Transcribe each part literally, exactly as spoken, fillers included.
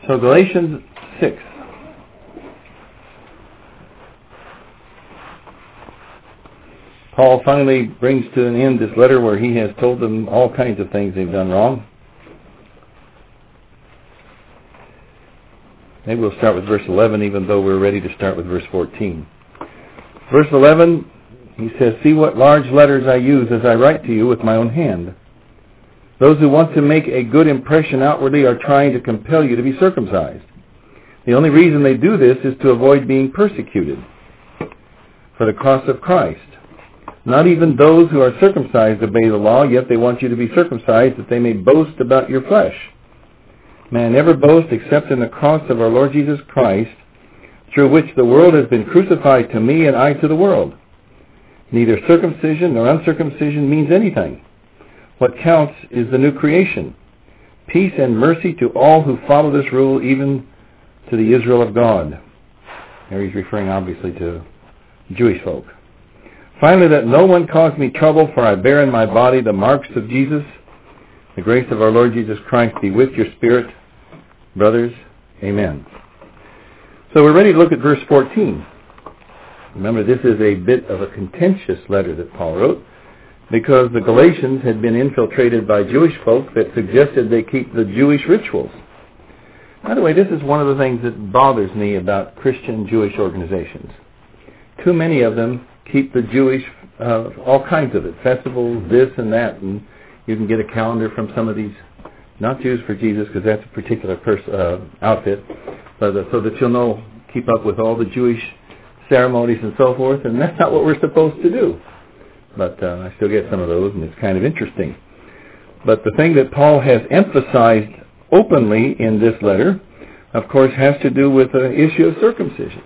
So Galatians six. Paul finally brings to an end this letter where he has told them all kinds of things they've done wrong. Maybe we'll start with verse eleven, even though we're ready to start with verse fourteen. Verse eleven, he says, "See what large letters I use as I write to you with my own hand. Those who want to make a good impression outwardly are trying to compel you to be circumcised. The only reason they do this is to avoid being persecuted for the cross of Christ. Not even those who are circumcised obey the law, yet they want you to be circumcised that they may boast about your flesh. Man never boasts except in the cross of our Lord Jesus Christ, through which the world has been crucified to me and I to the world. Neither circumcision nor uncircumcision means anything. What counts is the new creation. Peace and mercy to all who follow this rule, even to the Israel of God." There he's referring obviously to Jewish folk. "Finally, that no one cause me trouble, for I bear in my body the marks of Jesus. The grace of our Lord Jesus Christ be with your spirit, brothers. Amen." So we're ready to look at verse fourteen. Remember, this is a bit of a contentious letter that Paul wrote, because the Galatians had been infiltrated by Jewish folk that suggested they keep the Jewish rituals. By the way, this is one of the things that bothers me about Christian Jewish organizations. Too many of them keep the Jewish, uh, all kinds of it, festivals, this and that, and you can get a calendar from some of these, not Jews for Jesus, because that's a particular pers- uh, outfit, but uh, so that you'll know, keep up with all the Jewish ceremonies and so forth, and that's not what we're supposed to do. But uh, I still get some of those, and it's kind of interesting. But the thing that Paul has emphasized openly in this letter, of course, has to do with the issue of circumcision.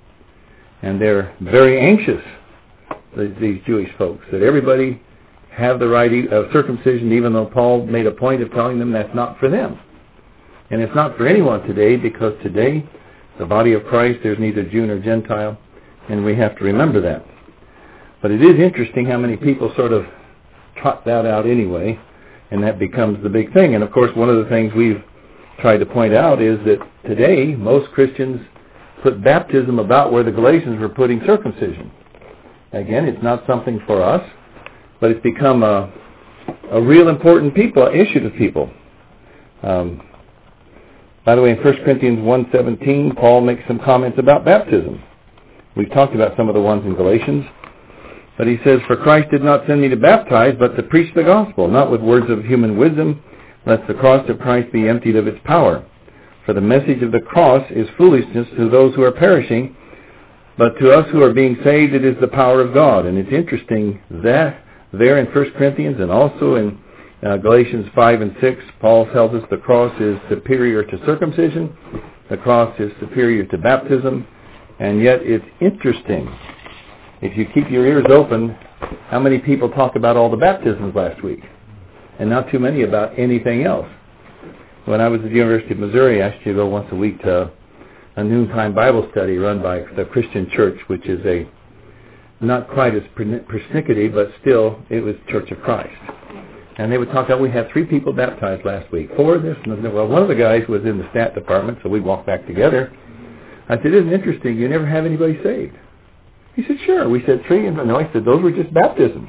And they're very anxious, these Jewish folks, that everybody have the right of circumcision, even though Paul made a point of telling them that's not for them. And it's not for anyone today, because today, the body of Christ, there's neither Jew nor Gentile, and we have to remember that. But it is interesting how many people sort of trot that out anyway, and that becomes the big thing. And of course, one of the things we've tried to point out is that today, most Christians put baptism about where the Galatians were putting circumcision. Again, it's not something for us, but it's become a, a real important people issue to people. Um, by the way, in First Corinthians one seventeen, Paul makes some comments about baptism. We've talked about some of the ones in Galatians. But he says, "For Christ did not send me to baptize, but to preach the gospel, not with words of human wisdom, lest the cross of Christ be emptied of its power. For the message of the cross is foolishness to those who are perishing, but to us who are being saved it is the power of God." And it's interesting that there in First Corinthians and also in uh, Galatians five and six, Paul tells us the cross is superior to circumcision, the cross is superior to baptism, and yet it's interesting. If you keep your ears open, how many people talk about all the baptisms last week? And not too many about anything else. When I was at the University of Missouri, I used to go once a week to a noontime Bible study run by the Christian Church, which is a not quite as persnickety, but still, it was Church of Christ. And they would talk about, we had three people baptized last week. Four of this, and well, one of the guys was in the stat department, so we walked back together. I said, "Isn't it interesting, you never have anybody saved?" He said, "Sure." We said three, and no, I said, "Those were just baptisms."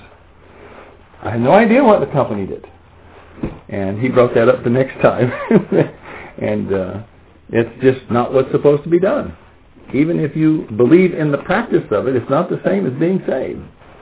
I had no idea what the company did. And he brought that up the next time. and uh, it's just not what's supposed to be done. Even if you believe in the practice of it, it's not the same as being saved.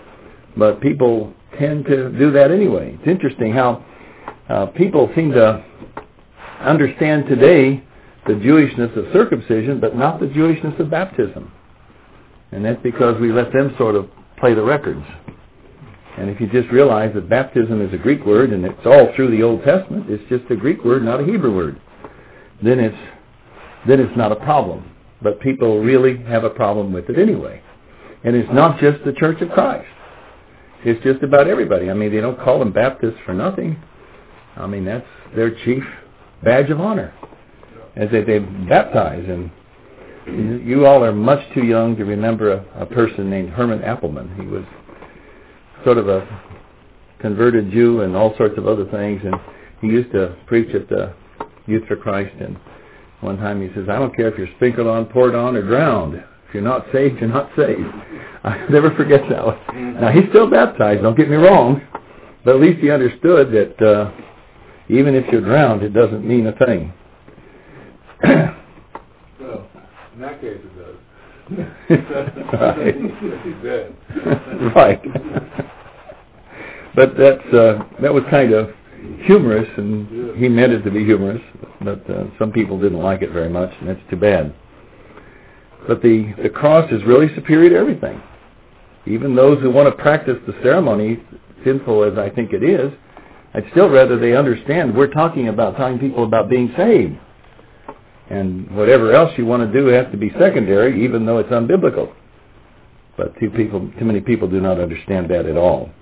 But people tend to do that anyway. It's interesting how uh, people seem to understand today the Jewishness of circumcision, but not the Jewishness of baptism. And that's because we let them sort of play the records. And if you just realize that baptism is a Greek word, and it's all through the Old Testament, it's just a Greek word, not a Hebrew word, then it's then it's not a problem. But people really have a problem with it anyway. And it's not just the Church of Christ. It's just about everybody. I mean, they don't call them Baptists for nothing. I mean, that's their chief badge of honor, as they, they baptize. And you all are much too young to remember a, a person named Herman Appelman. He was sort of a converted Jew and all sorts of other things, and he used to preach at the Youth for Christ, and One time he says, I don't care if you're sprinkled on, poured on, or drowned. If you're not saved, you're not saved. I never forget that one. Now, he's still baptized, don't get me wrong, but at least he understood that uh, even if you're drowned, it doesn't mean a thing. Well, in that case it does. Right. Right. But that's, uh, that was kind of humorous, and he meant it to be humorous, but uh, some people didn't like it very much, and that's too bad. But the, the cross is really superior to everything. Even those who want to practice the ceremony, sinful as I think it is, I'd still rather they understand we're talking about telling people about being saved. And whatever else you want to do has to be secondary, even though it's unbiblical. But too, people, too many people do not understand that at all.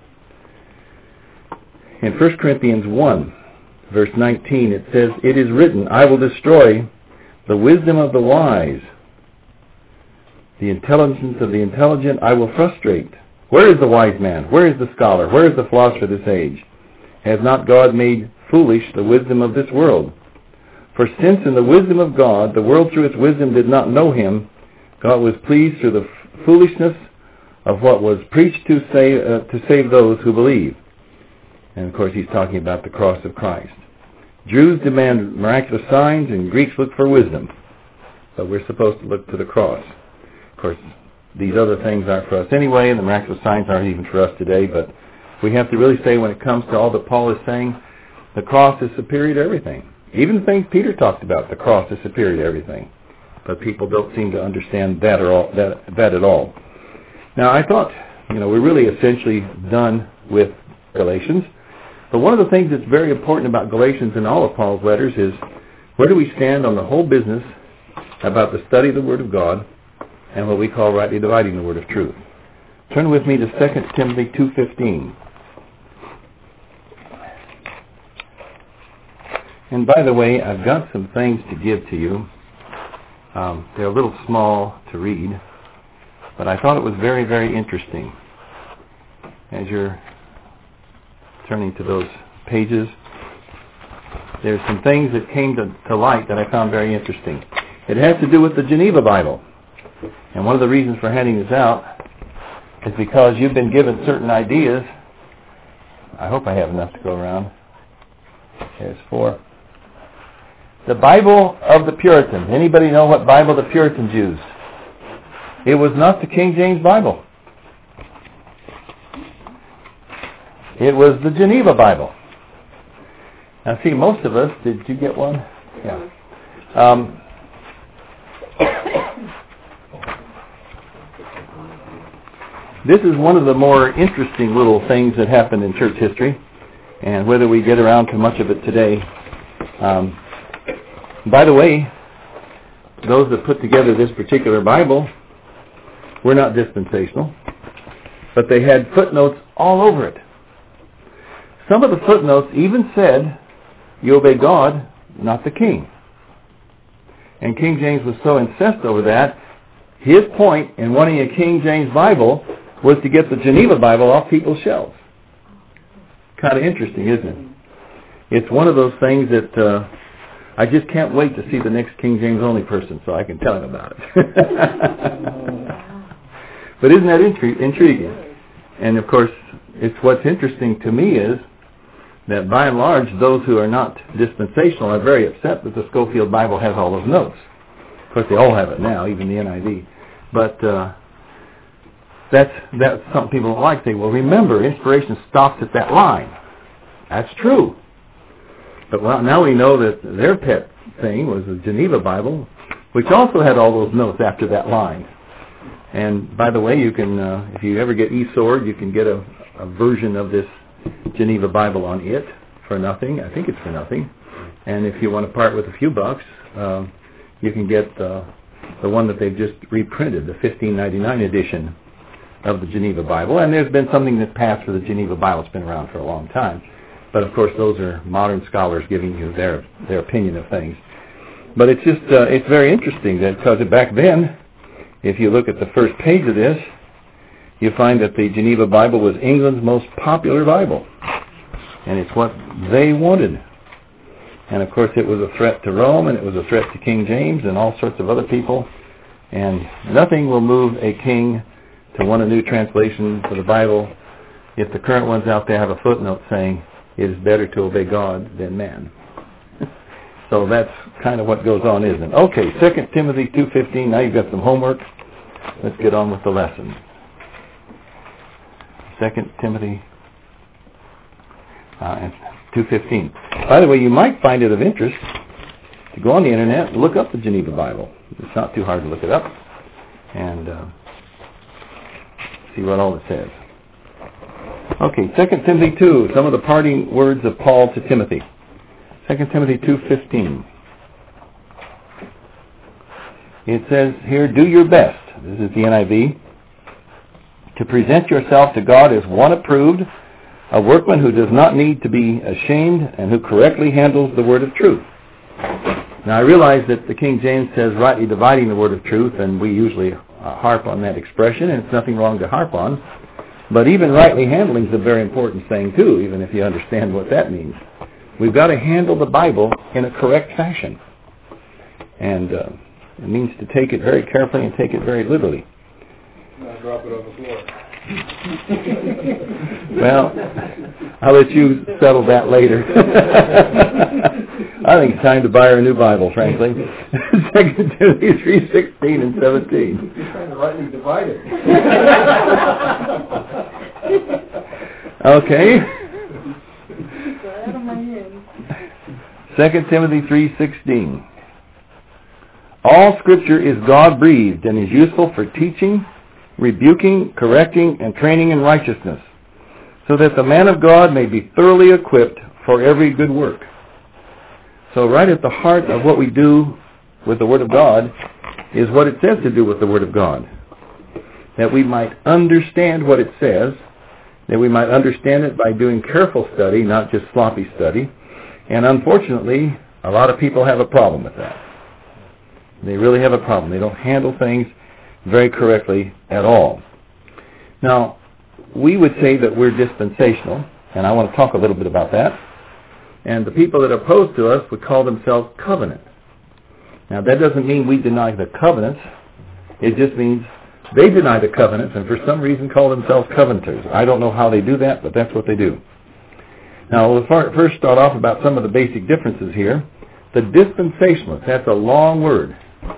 In First Corinthians one, verse nineteen, it says, it is written, I will destroy the wisdom of the wise. The intelligence of the intelligent I will frustrate. Where is the wise man? Where is the scholar? Where is the philosopher of this age? Has not God made foolish the wisdom of this world? For since in the wisdom of God, the world through its wisdom did not know him, God was pleased through the f- foolishness of what was preached to save, uh, to save those who believe. And of course he's talking about the cross of Christ. Jews demand miraculous signs and Greeks look for wisdom. But we're supposed to look to the cross. Of course, these other things aren't for us anyway, and the miraculous signs aren't even for us today, but we have to really say when it comes to all that Paul is saying, the cross is superior to everything. Even the things Peter talked about, the cross is superior to everything. But people don't seem to understand that, or all, that, that at all. Now, I thought, you know, we're really essentially done with Galatians. But one of the things that's very important about Galatians and all of Paul's letters is, where do we stand on the whole business about the study of the Word of God and what we call rightly dividing the Word of truth? Turn with me to Second Timothy two fifteen. And by the way, I've got some things to give to you. Um, they're a little small to read, but I thought it was very, very interesting. As you're turning to those pages, there's some things that came to, to light that I found very interesting. It has to do with the Geneva Bible. And one of the reasons for handing this out is because you've been given certain ideas. I hope I have enough to go around. There's four. The Bible of the Puritans. Anybody know what Bible the Puritans used? It was not the King James Bible. It was the Geneva Bible. Now see, most of us, did you get one? Yeah. Um, this is one of the more interesting little things that happened in church history, and whether we get around to much of it today. Um, by the way, those that put together this particular Bible were not dispensational, but they had footnotes all over it. Some of the footnotes even said, you obey God, not the king. And King James was so incensed over that, his point in wanting a King James Bible was to get the Geneva Bible off people's shelves. Kind of interesting, isn't it? It's one of those things that uh, I just can't wait to see the next King James only person so I can tell him about it. But isn't that intri- intriguing? And of course, it's what's interesting to me is that by and large, those who are not dispensational are very upset that the Scofield Bible has all those notes. Of course, they all have it now, even the N I V. But uh, that's that's something people don't like. They well, remember, inspiration stops at that line. That's true. But well, now we know that their pet thing was the Geneva Bible, which also had all those notes after that line. And by the way, you can, uh, if you ever get eSword, you can get a, a version of this Geneva Bible on it for nothing. I think it's for nothing. And if you want to part with a few bucks, uh, you can get uh, the one that they've just reprinted, the fifteen ninety-nine edition of the Geneva Bible. And there's been something that's passed for the Geneva Bible. It's been around for a long time. But of course, those are modern scholars giving you their their opinion of things. But it's just uh, it's very interesting that because back then, if you look at the first page of this, you find that the Geneva Bible was England's most popular Bible. And it's what they wanted. And of course it was a threat to Rome, and it was a threat to King James and all sorts of other people. And nothing will move a king to want a new translation for the Bible if the current ones out there have a footnote saying it is better to obey God than man. So that's kind of what goes on, isn't it? Okay, Second Timothy two fifteen. Now you've got some homework. Let's get on with the lesson. Second Timothy uh, two fifteen. By the way, you might find it of interest to go on the internet and look up the Geneva Bible. It's not too hard to look it up and uh, see what all it says. Okay, Second Timothy two, some of the parting words of Paul to Timothy. Second Timothy two fifteen. It says here, do your best, this is the N I V, to present yourself to God as one approved, a workman who does not need to be ashamed and who correctly handles the word of truth. Now I realize that the King James says rightly dividing the word of truth, and we usually uh, harp on that expression, and it's nothing wrong to harp on. But even rightly handling is a very important thing too, even if you understand what that means. We've got to handle the Bible in a correct fashion. And uh, it means to take it very carefully and take it very literally. Not drop it on the floor. Well, I'll let you settle that later. I think it's time to buy her a new Bible, frankly. Second Timothy three sixteen and seventeen. You're trying to rightly divide it. Okay. Second Timothy three sixteen. All Scripture is God-breathed and is useful for teaching, rebuking, correcting, and training in righteousness, so that the man of God may be thoroughly equipped for every good work. So right at the heart of what we do with the Word of God is what it says to do with the Word of God. That we might understand what it says, that we might understand it by doing careful study, not just sloppy study. And unfortunately, a lot of people have a problem with that. They really have a problem. They don't handle things very correctly at all. Now, we would say that we're dispensational, and I want to talk a little bit about that. And the people that are opposed to us would call themselves covenant. Now, that doesn't mean we deny the covenants. It just means they deny the covenants and for some reason call themselves covenanters. I don't know how they do that, but that's what they do. Now, we'll first start off about some of the basic differences here. The dispensationalist, that's a long word.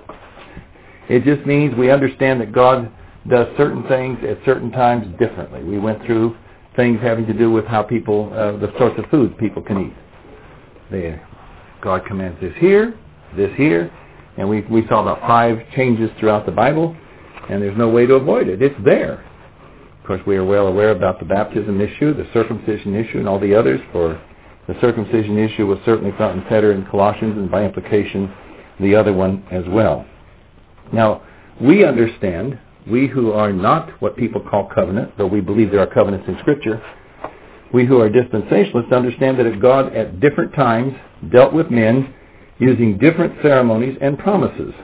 It just means we understand that God does certain things at certain times differently. We went through things having to do with how people, uh, the sorts of foods people can eat. They, God commands this here, this here, and we, we saw about five changes throughout the Bible, and there's no way to avoid it. It's there. Of course, we are well aware about the baptism issue, the circumcision issue, and all the others. For the circumcision issue was certainly front and center in Colossians, and by implication, the other one as well. Now, we understand, we who are not what people call covenant, though we believe there are covenants in Scripture, we who are dispensationalists understand that God at different times dealt with men using different ceremonies and promises.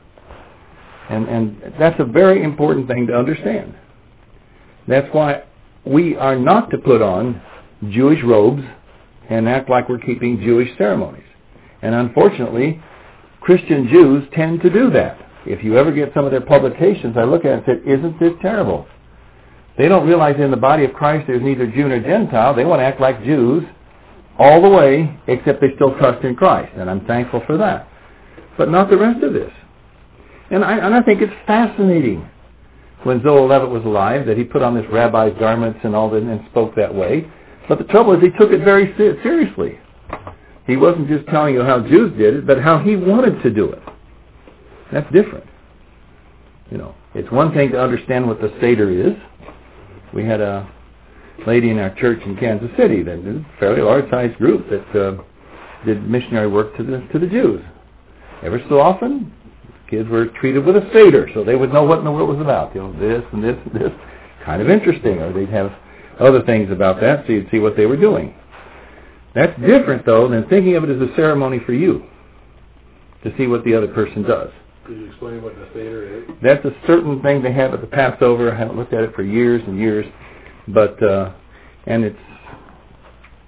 And, and that's a very important thing to understand. That's why we are not to put on Jewish robes and act like we're keeping Jewish ceremonies. And unfortunately, Christian Jews tend to do that. If you ever get some of their publications, I look at it and say, isn't this terrible? They don't realize in the body of Christ there's neither Jew nor Gentile. They want to act like Jews all the way, except they still trust in Christ. And I'm thankful for that. But not the rest of this. And I, and I think it's fascinating when Zoe Levitt was alive that he put on this rabbi's garments and all that and spoke that way. But the trouble is he took it very seriously. He wasn't just telling you how Jews did it, but how he wanted to do it. That's different. You know, it's one thing to understand what the Seder is. We had a lady in our church in Kansas City that was a fairly large-sized group that uh, did missionary work to the to the Jews. Ever so often, kids were treated with a Seder, so they would know what in the world it was about. You know, this and this and this. Kind of interesting. Or they'd have other things about that, so you'd see what they were doing. That's different, though, than thinking of it as a ceremony for you to see what the other person does. Could you explain what the Seder is? That's a certain thing they have at the Passover. I haven't looked at it for years and years, but uh, and it's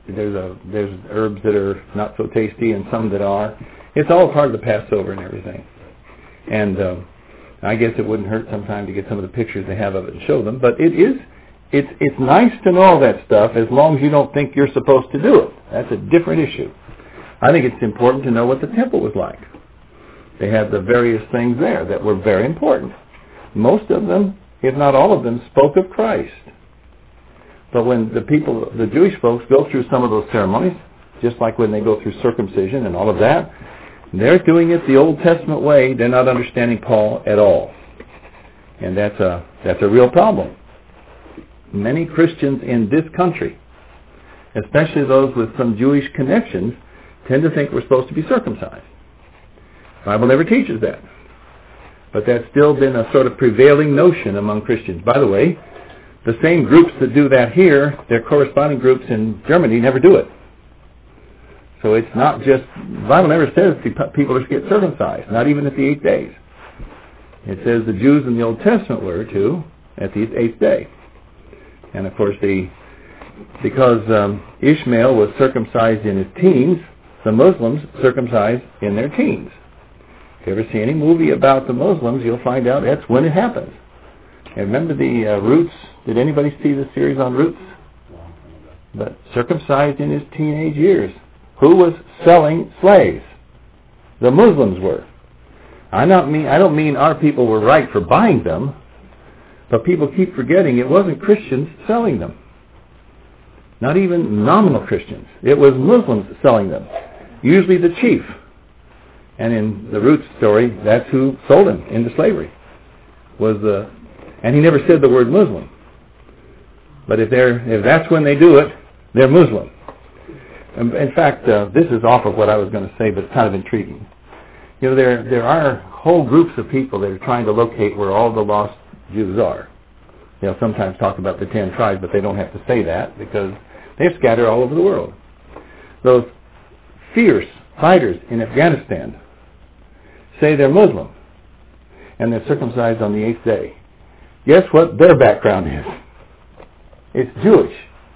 there's a there's herbs that are not so tasty and some that are. It's all part of the Passover and everything. And uh, I guess it wouldn't hurt sometime to get some of the pictures they have of it and show them. But it is it's it's nice to know all that stuff as long as you don't think you're supposed to do it. That's a different issue. I think it's important to know what the temple was like. They had the various things there that were very important. Most of them, if not all of them, spoke of Christ. But when the people, the Jewish folks, go through some of those ceremonies, just like when they go through circumcision and all of that, they're doing it the Old Testament way. They're not understanding Paul at all. And that's a, that's a real problem. Many Christians in this country, especially those with some Jewish connections, tend to think we're supposed to be circumcised. The Bible never teaches that. But that's still been a sort of prevailing notion among Christians. By the way, the same groups that do that here, their corresponding groups in Germany never do it. So it's not just, the Bible never says people are to get circumcised, not even at the eighth days. It says the Jews in the Old Testament were to at the eighth day. And of course, the because um, Ishmael was circumcised in his teens, the Muslims circumcised in their teens. If you ever see any movie about the Muslims, you'll find out that's when it happens. And remember the uh, Roots? Did anybody see the series on Roots? But circumcised in his teenage years. Who was selling slaves? The Muslims were. I not mean I don't mean our people were right for buying them, but people keep forgetting it wasn't Christians selling them. Not even nominal Christians. It was Muslims selling them. Usually the chief. And in the Roots story, that's who sold him into slavery. Was the, and he never said the word Muslim. But if they're if that's when they do it, they're Muslim. In fact, uh, this is off of what I was going to say, but it's kind of intriguing. You know, there there are whole groups of people that are trying to locate where all the lost Jews are. They'll sometimes talk about the ten tribes, but they don't have to say that because they're scattered all over the world. Those fierce fighters in Afghanistan say they're Muslim, and they're circumcised on the eighth day. Guess what their background is? It's Jewish.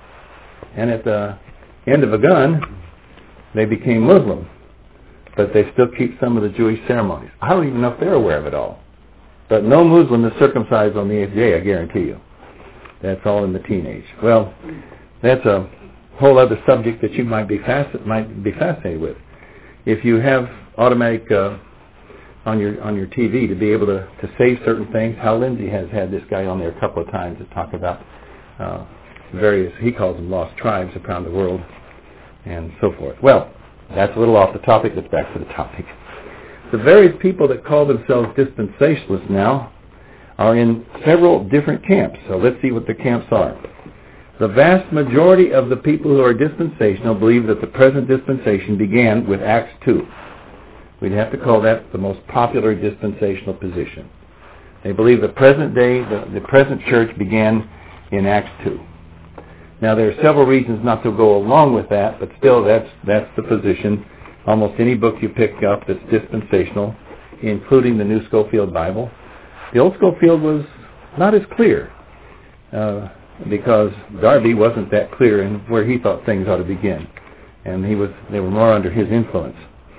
And at the end of a gun, they became Muslim. But they still keep some of the Jewish ceremonies. I don't even know if they're aware of it all. But no Muslim is circumcised on the eighth day, I guarantee you. That's all in the teenage. Well, that's a whole other subject that you might be fasc- might be fascinated with. If you have automatic uh, on your on your T V to be able to, to save certain things, Hal Lindsey has had this guy on there a couple of times to talk about uh, various, he calls them lost tribes around the world and so forth. Well, that's a little off the topic. Let's back to the topic. The various people that call themselves dispensationalists now are in several different camps. So let's see what the camps are. The vast majority of the people who are dispensational believe that the present dispensation began with Acts two. We'd have to call that the most popular dispensational position. They believe the present day, the, the present church began in Acts two. Now there are several reasons not to go along with that, but still that's that's the position. Almost any book you pick up that's dispensational, including the New Schofield Bible. The Old Schofield was not as clear uh, because Darby wasn't that clear in where he thought things ought to begin, and he was they were more under his influence.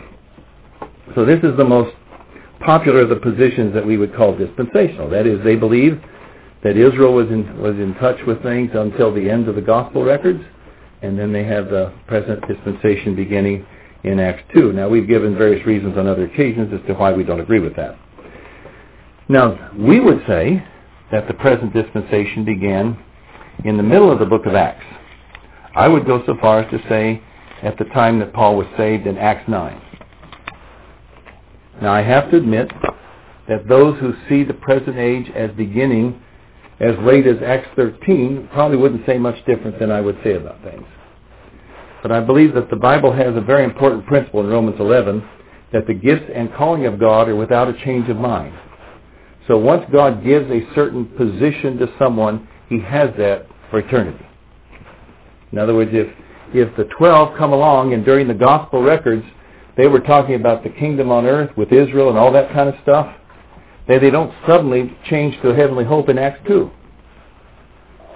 So this is the most popular of the positions that we would call dispensational. That is, they believe that Israel was in was in touch with things until the end of the gospel records, and then they have the present dispensation beginning in Acts two. Now, we've given various reasons on other occasions as to why we don't agree with that. Now, we would say that the present dispensation began in the middle of the book of Acts. I would go so far as to say at the time that Paul was saved in Acts nine. Now, I have to admit that those who see the present age as beginning as late as Acts thirteen probably wouldn't say much different than I would say about things. But I believe that the Bible has a very important principle in Romans eleven, that the gifts and calling of God are without a change of mind. So once God gives a certain position to someone, he has that for eternity. In other words, if, if the twelve come along and during the gospel records they were talking about the kingdom on earth with Israel and all that kind of stuff, they, they don't suddenly change to a heavenly hope in Acts two.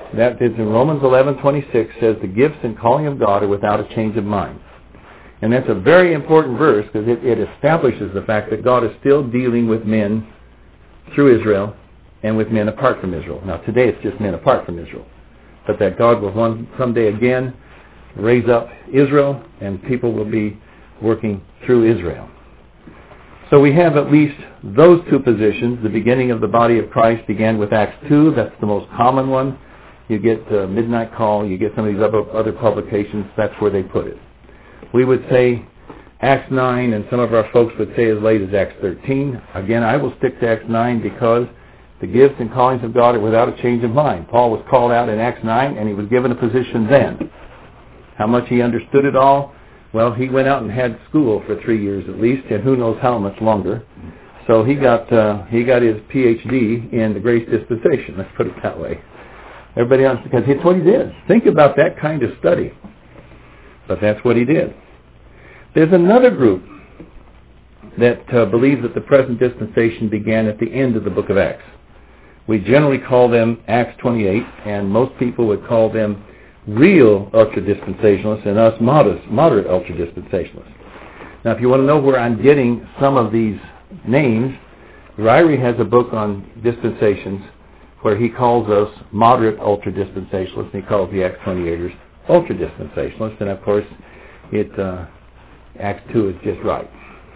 That is in Romans eleven twenty-six, says the gifts and calling of God are without a change of mind. And that's a very important verse because it, it establishes the fact that God is still dealing with men through Israel and with men apart from Israel. Now today it's just men apart from Israel. But that God will one someday again raise up Israel and people will be working through Israel. So we have at least those two positions. The beginning of the body of Christ began with Acts two. That's the most common one. You get uh, Midnight Call, you get some of these other, other publications, that's where they put it. We would say Acts nine, and some of our folks would say as late as Acts thirteen. Again, I will stick to Acts nine because the gifts and callings of God are without a change of mind. Paul was called out in Acts nine, and he was given a position then. How much he understood it all? Well, he went out and had school for three years at least, and who knows how much longer. So he got uh, he got his P H D in the grace dispensation, let's put it that way. Everybody else, because it's what he did. Think about that kind of study. But that's what he did. There's another group that uh, believes that the present dispensation began at the end of the book of Acts. We generally call them Acts twenty-eight, and most people would call them real ultra-dispensationalists and us modest, moderate ultra-dispensationalists. Now, if you want to know where I'm getting some of these names, Ryrie has a book on dispensations where he calls us moderate ultra-dispensationalists, and he calls the Acts twenty-eighters ultra-dispensationalists, and of course, it uh, Acts two is just right.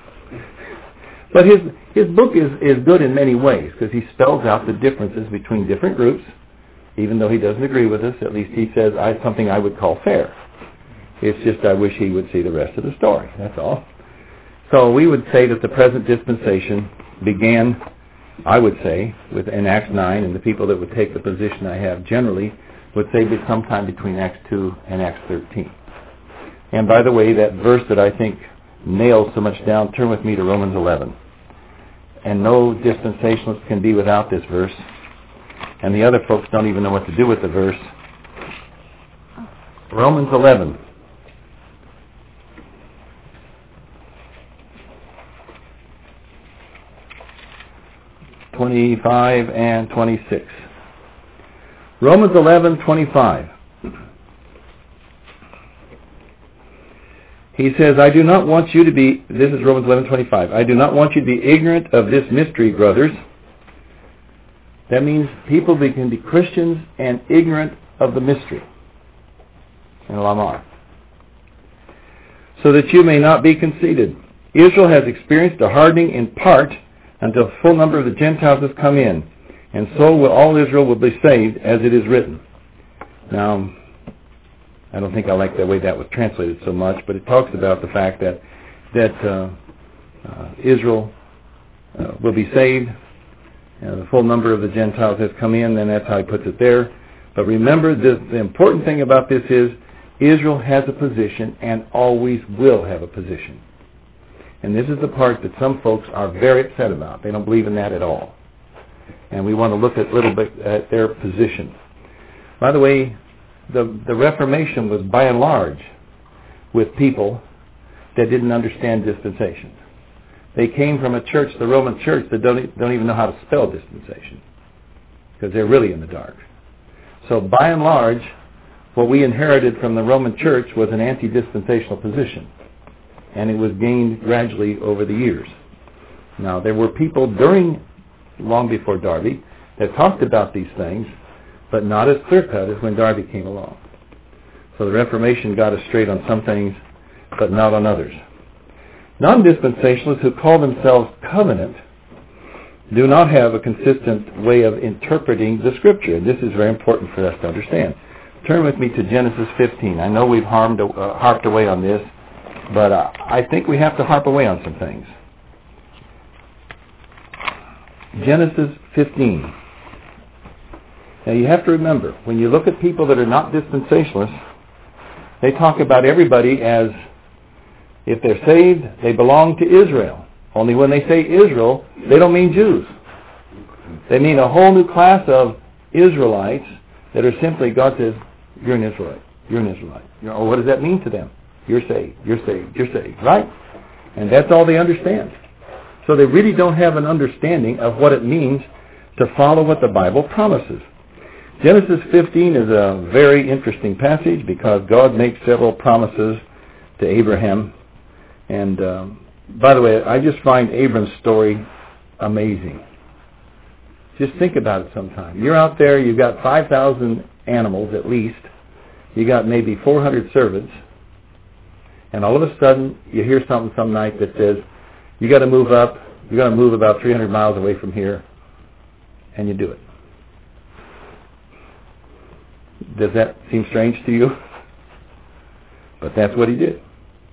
But his his book is, is good in many ways because he spells out the differences between different groups. Even though he doesn't agree with us, at least he says I, something I would call fair. It's just I wish he would see the rest of the story, that's all. So we would say that the present dispensation began, I would say, with in Acts nine, and the people that would take the position I have generally would say that sometime between Acts two and Acts thirteen. And by the way, that verse that I think nails so much down, turn with me to Romans eleven. And no dispensationalist can be without this verse. And the other folks don't even know what to do with the verse. Romans eleven. twenty-five and twenty-six. Romans eleven, twenty-five. He says, I do not want you to be, this is Romans eleven, twenty-five, I do not want you to be ignorant of this mystery, brothers. That means people can be Christians and ignorant of the mystery. In Lamar. So that you may not be conceited. Israel has experienced a hardening in part until the full number of the Gentiles has come in. And so will all Israel will be saved, as it is written. Now, I don't think I like the way that was translated so much, but it talks about the fact that that uh, uh, Israel uh, will be saved. Uh, the full number of the Gentiles has come in, and that's how he puts it there. But remember, this, the important thing about this is Israel has a position and always will have a position. And this is the part that some folks are very upset about. They don't believe in that at all. And we want to look at a little bit at their position. By the way, the, the Reformation was by and large with people that didn't understand dispensations. They came from a church, the Roman church, that don't, don't even know how to spell dispensation because they're really in the dark. So by and large, what we inherited from the Roman church was an anti-dispensational position, and it was gained gradually over the years. Now, there were people during, long before Darby, that talked about these things, but not as clear-cut as when Darby came along. So the Reformation got us straight on some things, but not on others. Non-dispensationalists who call themselves covenant do not have a consistent way of interpreting the Scripture. This is very important for us to understand. Turn with me to Genesis fifteen. I know we've harmed, uh, harped away on this, but uh, I think we have to harp away on some things. Genesis fifteen. Now you have to remember, when you look at people that are not dispensationalists, they talk about everybody as if they're saved, they belong to Israel. Only when they say Israel, they don't mean Jews. They mean a whole new class of Israelites that are simply, God says, you're an Israelite. You're an Israelite. You're, oh, what does that mean to them? You're saved. You're saved. You're saved. Right? And that's all they understand. So they really don't have an understanding of what it means to follow what the Bible promises. Genesis fifteen is a very interesting passage because God makes several promises to Abraham. And um, by the way, I just find Abram's story amazing. Just think about it sometime. You're out there, you've got five thousand animals at least. You got maybe four hundred servants. And all of a sudden, you hear something some night that says, you got to move up, you got to move about three hundred miles away from here, and you do it. Does that seem strange to you? But that's what he did.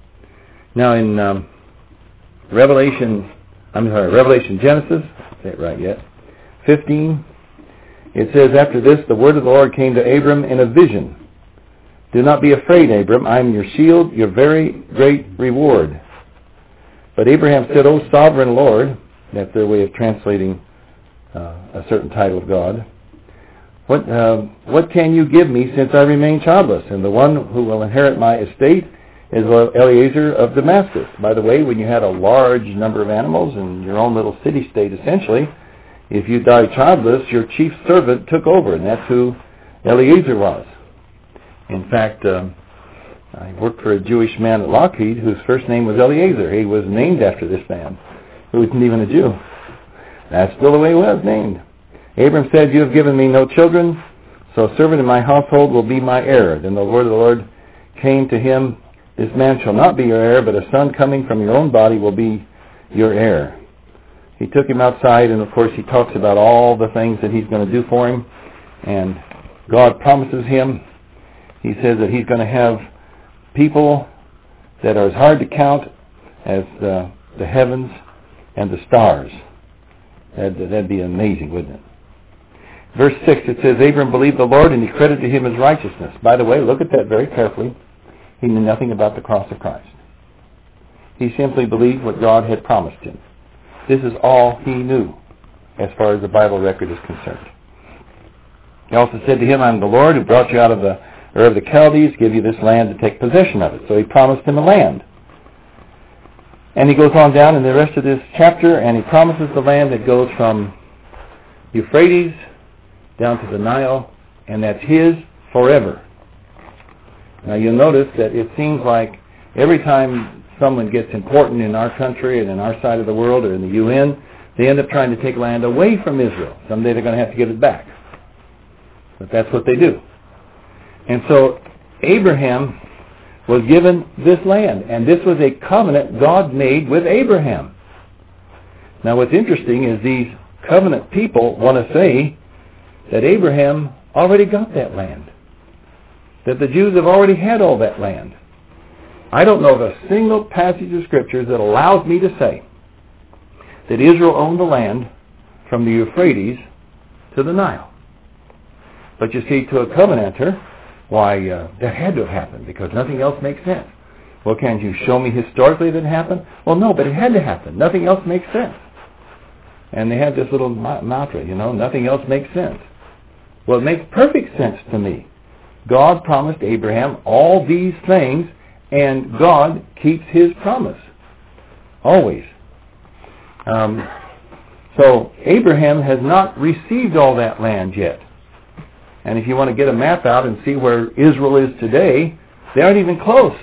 Now in um, Revelation, I'm sorry, Revelation Genesis, is that right yet? fifteen, it says, after this, the word of the Lord came to Abram in a vision. Do not be afraid, Abram. I am your shield, your very great reward. But Abraham said, O sovereign Lord, that's their way of translating uh, a certain title of God, What uh, what can you give me since I remain childless? And the one who will inherit my estate is Eliezer of Damascus. By the way, when you had a large number of animals in your own little city-state, essentially, if you died childless, your chief servant took over, and that's who Eliezer was. In fact, um, I worked for a Jewish man at Lockheed whose first name was Eliezer. He was named after this man, who wasn't even a Jew. That's still the way he was named. Abram said, you have given me no children, so a servant in my household will be my heir. Then the word of the Lord came to him, this man shall not be your heir, but a son coming from your own body will be your heir. He took him outside, and of course he talks about all the things that he's going to do for him. And God promises him, he says that he's going to have people that are as hard to count as the, the heavens and the stars. That'd, that'd be amazing, wouldn't it? Verse six, it says, Abram believed the Lord, and he credited to him his righteousness. By the way, look at that very carefully. He knew nothing about the cross of Christ. He simply believed what God had promised him. This is all he knew as far as the Bible record is concerned. He also said to him, I am the Lord who brought you out of the Ur of the Chaldees, give you this land to take possession of it. So he promised him a land. And he goes on down in the rest of this chapter, and he promises the land that goes from Euphrates down to the Nile, and that's his forever. Now you'll notice that it seems like every time someone gets important in our country and in our side of the world or in the U N, they end up trying to take land away from Israel. Someday they're going to have to give it back. But that's what they do. And so Abraham was given this land, and this was a covenant God made with Abraham. Now what's interesting is these covenant people want to say that Abraham already got that land, that the Jews have already had all that land. I don't know of a single passage of Scripture that allows me to say that Israel owned the land from the Euphrates to the Nile. But you see, to a covenanter, why, uh, that had to have happened because nothing else makes sense. Well, can you show me historically that it happened? Well, no, but it had to happen. Nothing else makes sense. And they had this little mantra, you know, nothing else makes sense. Well, it makes perfect sense to me. God promised Abraham all these things, and God keeps his promise. Always. Um, so Abraham has not received all that land yet. And if you want to get a map out and see where Israel is today, they aren't even close.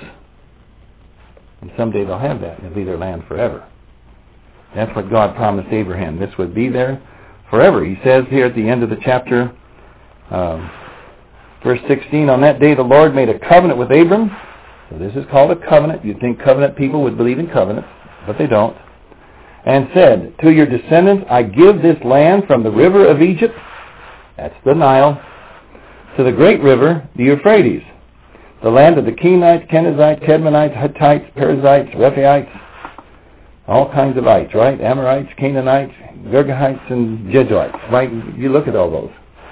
And someday they'll have that. It'll be their land forever. That's what God promised Abraham. This would be there forever. He says here at the end of the chapter, um, verse sixteen, on that day the Lord made a covenant with Abram. So this is called a covenant. You'd think covenant people would believe in covenants, but they don't. And said, to your descendants I give this land from the river of Egypt, that's the Nile, to the great river, the Euphrates, the land of the Kenites, Kenizzites, Kedmonites, Hittites, Perizzites, Rephaites, all kinds of ites, right? Amorites, Canaanites, Girgahites, and Jejuites, right? You look at all those.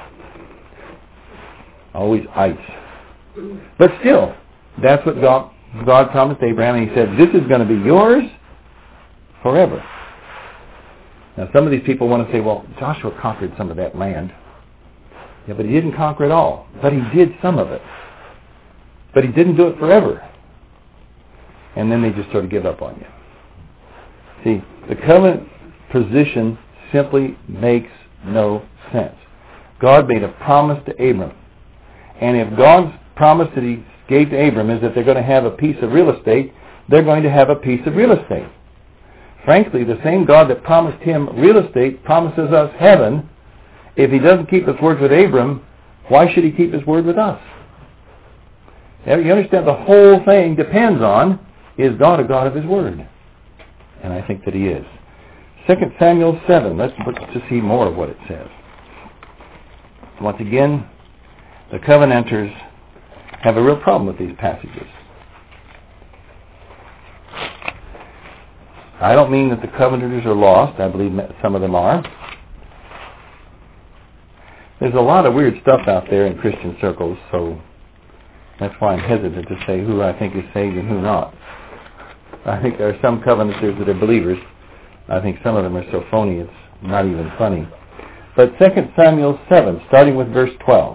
Always ites. But still, that's what God, God promised Abraham, and he said, this is going to be yours forever. Now some of these people want to say, well, Joshua conquered some of that land. Yeah, but he didn't conquer it all. But he did some of it. But he didn't do it forever. And then they just sort of give up on you. See, the covenant position simply makes no sense. God made a promise to Abram. And if God's promise that he gave to Abram is that they're going to have a piece of real estate, they're going to have a piece of real estate. Frankly, the same God that promised him real estate promises us heaven. If he doesn't keep his word with Abram, why should he keep his word with us? You understand, the whole thing depends on, is God a God of his word? And I think that he is. Second Samuel seven, let's look to see more of what it says. Once again, the Covenanters have a real problem with these passages. I don't mean that the Covenanters are lost. I believe some of them are. There's a lot of weird stuff out there in Christian circles, so that's why I'm hesitant to say who I think is saved and who not. I think there are some Covenanters that are believers. I think some of them are so phony it's not even funny. But Second Samuel seven, starting with verse twelve.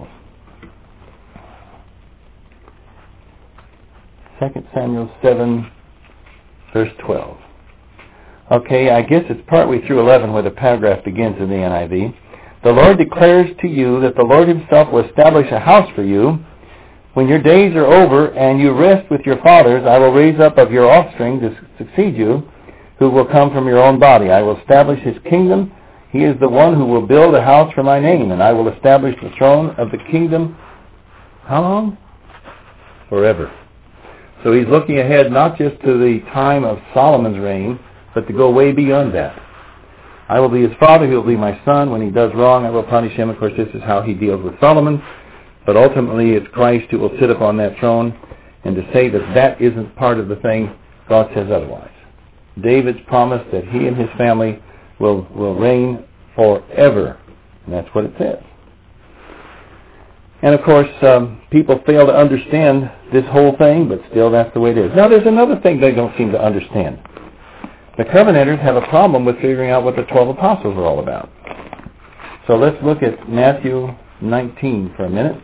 Second Samuel seven, verse twelve. Okay, I guess it's partway through eleven where the paragraph begins in the N I V. The Lord declares to you that the Lord himself will establish a house for you. When your days are over and you rest with your fathers, I will raise up of your offspring to succeed you, who will come from your own body. I will establish his kingdom. He is the one who will build a house for my name, and I will establish the throne of the kingdom. How long? Forever. So he's looking ahead not just to the time of Solomon's reign, but to go way beyond that. I will be his father, he will be my son. When he does wrong, I will punish him. Of course, this is how he deals with Solomon. But ultimately, it's Christ who will sit upon that throne. And to say that that isn't part of the thing, God says otherwise. David's promise that he and his family will, will reign forever. And that's what it says. And of course, um, people fail to understand this whole thing, but still that's the way it is. Now, there's another thing they don't seem to understand. The Covenanters have a problem with figuring out what the twelve apostles are all about. So let's look at Matthew nineteen for a minute.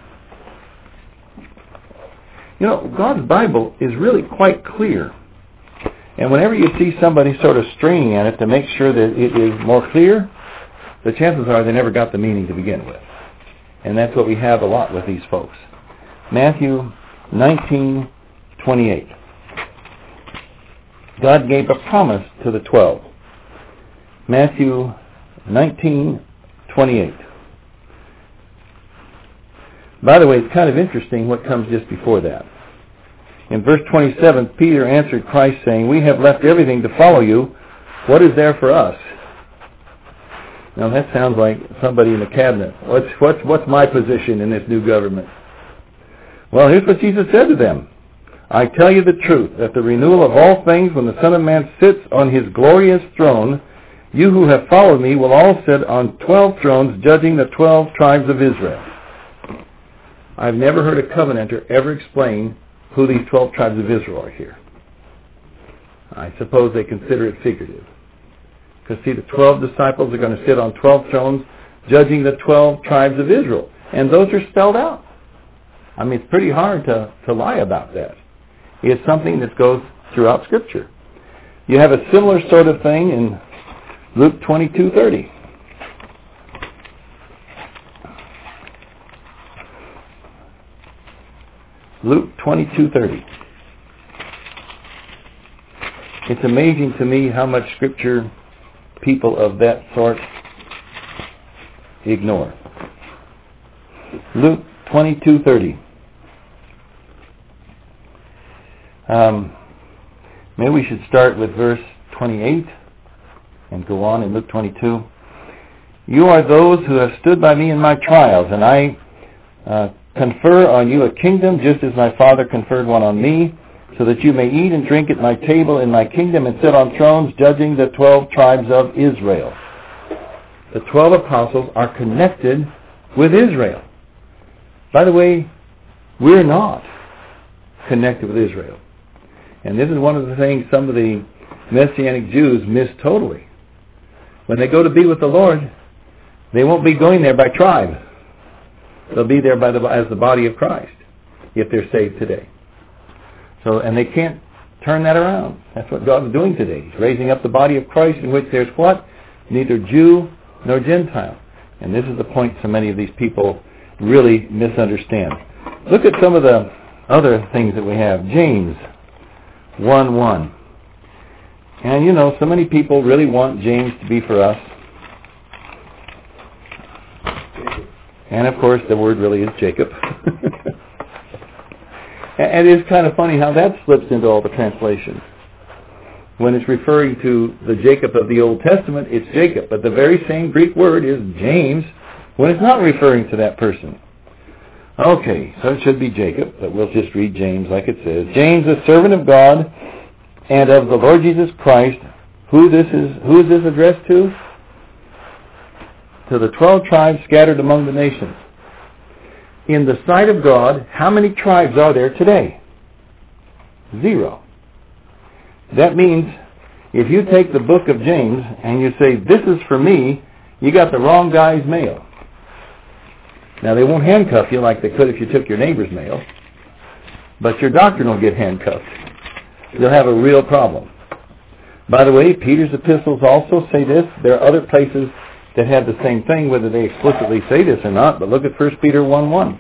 You know, God's Bible is really quite clear. And whenever you see somebody sort of straining at it to make sure that it is more clear, the chances are they never got the meaning to begin with. And that's what we have a lot with these folks. Matthew nineteen twenty-eight. God gave a promise to the twelve. Matthew nineteen twenty-eight. By the way, it's kind of interesting what comes just before that. In verse twenty-seven, Peter answered Christ saying, "We have left everything to follow you. What is there for us?" Now that sounds like somebody in the cabinet. What's, what's, what's my position in this new government? Well, here's what Jesus said to them. I tell you the truth, that the renewal of all things, when the Son of Man sits on his glorious throne, you who have followed me will all sit on twelve thrones, judging the twelve tribes of Israel. I've never heard a Covenanter ever explain who these twelve tribes of Israel are here. I suppose they consider it figurative. Because, see, the twelve disciples are going to sit on twelve thrones, judging the twelve tribes of Israel. And those are spelled out. I mean, it's pretty hard to, to lie about that. It's something that goes throughout Scripture. You have a similar sort of thing in Luke twenty-two thirty. Luke twenty-two thirty. It's amazing to me how much Scripture people of that sort ignore. Luke twenty-two thirty. Um, maybe we should start with verse twenty-eight and go on in Luke twenty-two. You are those who have stood by me in my trials, and I uh, confer on you a kingdom just as my Father conferred one on me, so that you may eat and drink at my table in my kingdom and sit on thrones judging the twelve tribes of Israel. The twelve apostles are connected with Israel. By the way, we're not connected with Israel. And this is one of the things some of the Messianic Jews miss totally. When they go to be with the Lord, they won't be going there by tribe. They'll be there by the, as the body of Christ, if they're saved today. So, and they can't turn that around. That's what God is doing today. He's raising up the body of Christ in which there's what? Neither Jew nor Gentile. And this is the point so many of these people really misunderstand. Look at some of the other things that we have. James one one. And you know, so many people really want James to be for us. And of course, the word really is Jacob. And it's kind of funny how that slips into all the translations. When it's referring to the Jacob of the Old Testament, it's Jacob. But the very same Greek word is James when it's not referring to that person. Okay, so it should be Jacob, but we'll just read James like it says. James, a servant of God and of the Lord Jesus Christ. Who this is? Who is this addressed to? To the twelve tribes scattered among the nations. In the sight of God, how many tribes are there today? Zero. That means if you take the book of James and you say, this is for me, you got the wrong guy's mail. Now, they won't handcuff you like they could if you took your neighbor's mail, but your doctrine will get handcuffed. You'll have a real problem. By the way, Peter's epistles also say this. There are other places that have the same thing, whether they explicitly say this or not, but look at First Peter one one.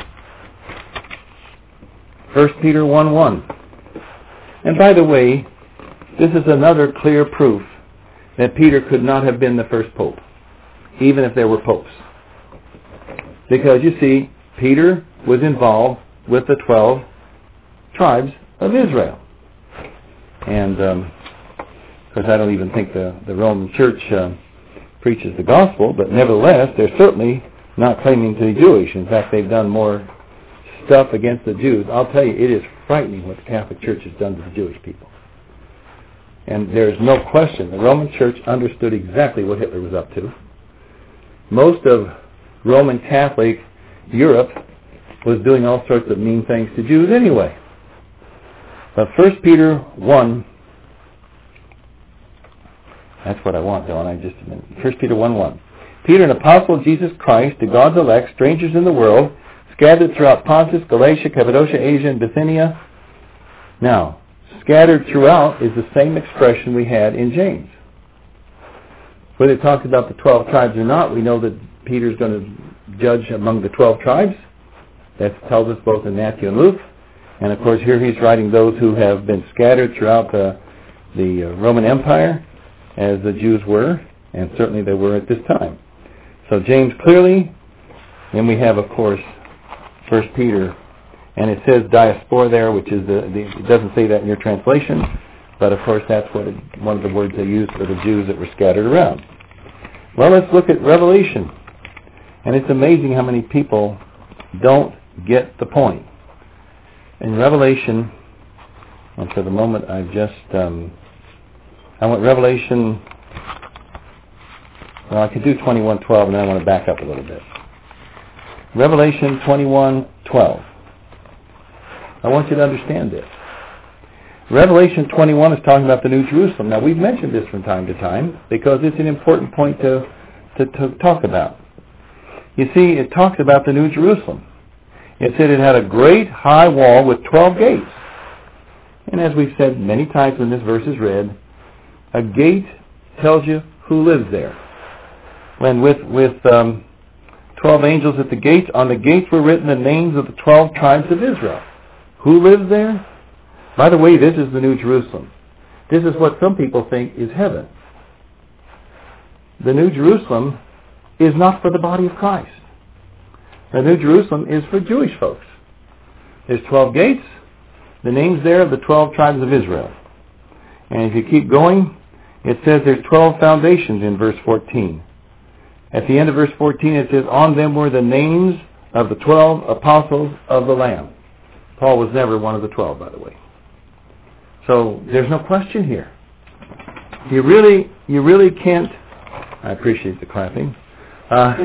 First Peter one one. And by the way, this is another clear proof that Peter could not have been the first pope, even if there were popes. Because, you see, Peter was involved with the twelve tribes of Israel. And, um, of course, I don't even think the, the Roman Church uh, preaches the gospel, but nevertheless, they're certainly not claiming to be Jewish. In fact, they've done more stuff against the Jews. I'll tell you, it is frightening what the Catholic Church has done to the Jewish people. And there's no question, the Roman Church understood exactly what Hitler was up to. Most of Roman Catholic Europe was doing all sorts of mean things to Jews anyway. But First Peter one, that's what I want, Dylan. I just a minute. First Peter one one. Peter, an apostle of Jesus Christ, to God's elect, strangers in the world, scattered throughout Pontus, Galatia, Cappadocia, Asia, and Bithynia. Now, scattered throughout is the same expression we had in James. Whether it talks about the twelve tribes or not, we know that Peter's going to judge among the twelve tribes. That tells us both in Matthew and Luke. And of course, here he's writing those who have been scattered throughout the, the Roman Empire, as the Jews were, and certainly they were at this time. So James clearly, then we have, of course, First Peter, and it says diaspora there, which is the, the it doesn't say that in your translation, but of course that's what it, one of the words they used for the Jews that were scattered around. Well, let's look at Revelation, and it's amazing how many people don't get the point. In Revelation, and for the moment I've just, um, I want Revelation, well, I could do twenty-one twelve, and then I want to back up a little bit. Revelation twenty-one twelve. I want you to understand this. Revelation twenty-one is talking about the New Jerusalem. Now, we've mentioned this from time to time because it's an important point to, to, to talk about. You see, it talks about the New Jerusalem. It said it had a great high wall with twelve gates. And as we've said many times when this verse is read, a gate tells you who lives there. When with, with um, twelve angels at the gates, on the gates were written the names of the twelve tribes of Israel. Who lives there? By the way, this is the New Jerusalem. This is what some people think is heaven. The New Jerusalem is not for the body of Christ. The New Jerusalem is for Jewish folks. There's twelve gates. The names there of the twelve tribes of Israel. And if you keep going, it says there's twelve foundations in verse fourteen. At the end of verse fourteen, it says, on them were the names of the twelve apostles of the Lamb. Paul was never one of the twelve, by the way. So there's no question here. You really, you really can't. I appreciate the clapping. Uh,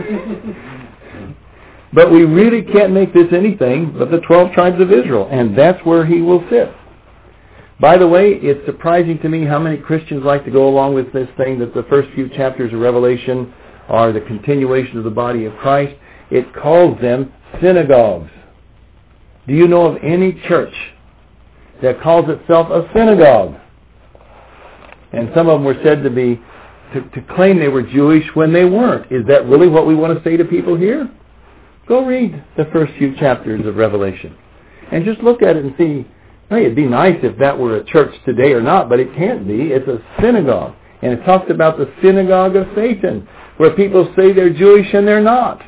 but we really can't make this anything but the twelve tribes of Israel, and that's where he will sit. By the way, it's surprising to me how many Christians like to go along with this thing that the first few chapters of Revelation are the continuation of the body of Christ. It calls them synagogues. Do you know of any church that calls itself a synagogue? And some of them were said to be to, to claim they were Jewish when they weren't. Is that really what we want to say to people here? Go read the first few chapters of Revelation and just look at it and see, hey, it'd be nice if that were a church today or not, but it can't be. It's a synagogue. And it talks about the synagogue of Satan, where people say they're Jewish and they're not.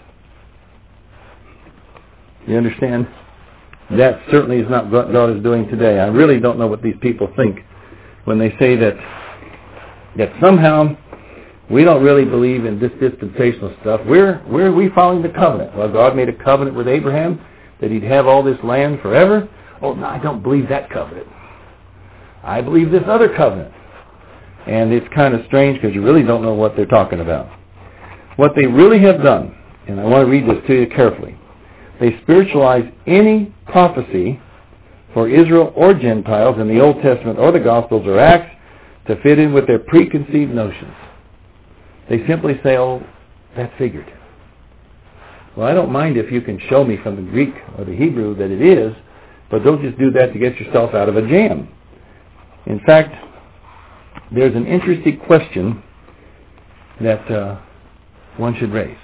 You understand? That certainly is not what God is doing today. I really don't know what these people think when they say that that somehow we don't really believe in this dispensational stuff. We're we're we following the covenant. Well, God made a covenant with Abraham that he'd have all this land forever. Oh, no, I don't believe that covenant. I believe this other covenant. And it's kind of strange because you really don't know what they're talking about. What they really have done, and I want to read this to you carefully, they spiritualize any prophecy for Israel or Gentiles in the Old Testament or the Gospels or Acts to fit in with their preconceived notions. They simply say, oh, that's figured. Well, I don't mind if you can show me from the Greek or the Hebrew that it is, but don't just do that to get yourself out of a jam. In fact, there's an interesting question that uh, one should raise.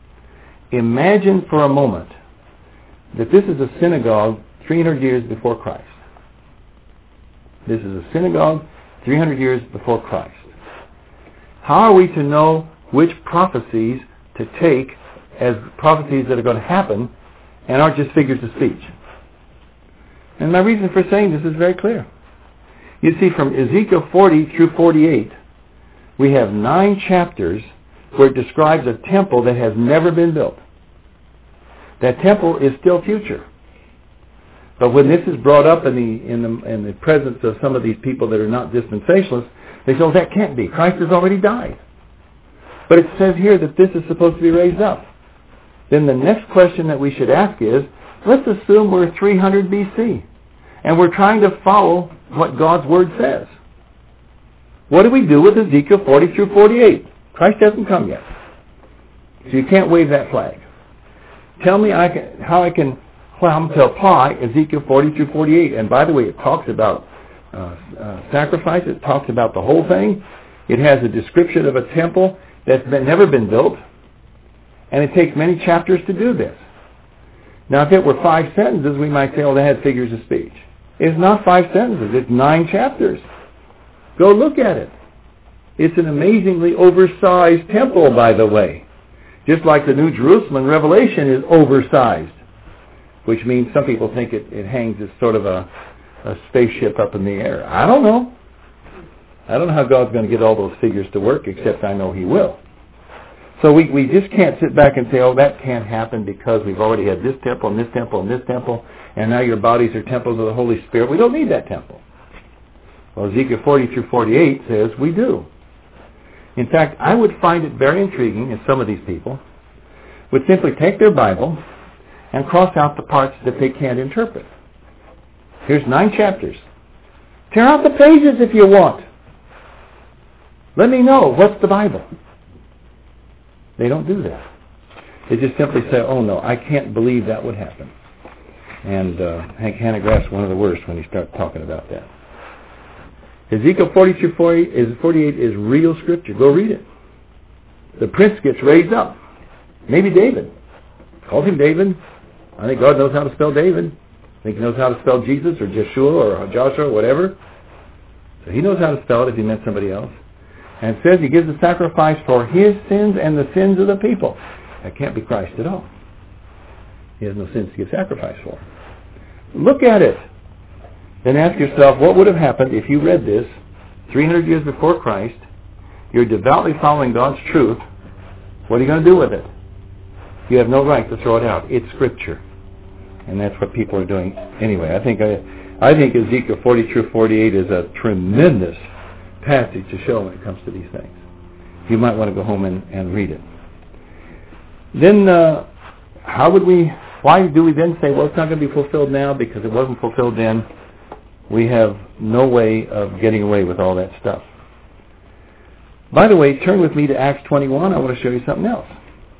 Imagine for a moment that this is a synagogue three hundred years before Christ. This is a synagogue three hundred years before Christ. How are we to know which prophecies to take as prophecies that are going to happen and aren't just figures of speech? And my reason for saying this is very clear. You see, from Ezekiel forty through forty-eight, we have nine chapters where it describes a temple that has never been built. That temple is still future. But when this is brought up in the in the in the presence of some of these people that are not dispensationalists, they say, oh, that can't be. Christ has already died. But it says here that this is supposed to be raised up. Then the next question that we should ask is, let's assume we're three hundred B C, and we're trying to follow what God's Word says. What do we do with Ezekiel forty through forty-eight? Christ hasn't come yet. So you can't wave that flag. Tell me I can, how I can how to apply Ezekiel forty through forty-eight. And by the way, it talks about uh, uh, sacrifice. It talks about the whole thing. It has a description of a temple that's been, never been built. And it takes many chapters to do this. Now, if it were five sentences, we might say, oh, that had figures of speech. It's not five sentences. It's nine chapters. Go look at it. It's an amazingly oversized temple, by the way. Just like the New Jerusalem in Revelation is oversized, which means some people think it, it hangs as sort of a, a spaceship up in the air. I don't know. I don't know how God's going to get all those figures to work, except I know He will. So we, we just can't sit back and say, oh, that can't happen because we've already had this temple and this temple and this temple, and now your bodies are temples of the Holy Spirit. We don't need that temple. Well, Ezekiel forty through forty-eight says we do. In fact, I would find it very intriguing if some of these people would simply take their Bible and cross out the parts that they can't interpret. Here's nine chapters. Tear out the pages if you want. Let me know what's the Bible. They don't do that. They just simply say, oh no, I can't believe that would happen. And uh, Hank Hanegraaff's one of the worst when he starts talking about that. Ezekiel forty through forty-eight is real scripture. Go read it. The prince gets raised up. Maybe David. Called him David. I think God knows how to spell David. I think He knows how to spell Jesus or Jeshua or Joshua or whatever. So He knows how to spell it if He meant somebody else. And it says He gives a sacrifice for His sins and the sins of the people. That can't be Christ at all. He has no sins to give sacrifice for. Look at it. Then ask yourself, what would have happened if you read this three hundred years before Christ? You're devoutly following God's truth. What are you going to do with it? You have no right to throw it out. It's Scripture. And that's what people are doing. Anyway, I think I, I think Ezekiel forty through forty-eight is a tremendous passage to show when it comes to these things. You might want to go home and, and read it. Then, uh, how would we, why do we then say, well, it's not going to be fulfilled now because it wasn't fulfilled then? We have no way of getting away with all that stuff. By the way, turn with me to Acts twenty-one. I want to show you something else.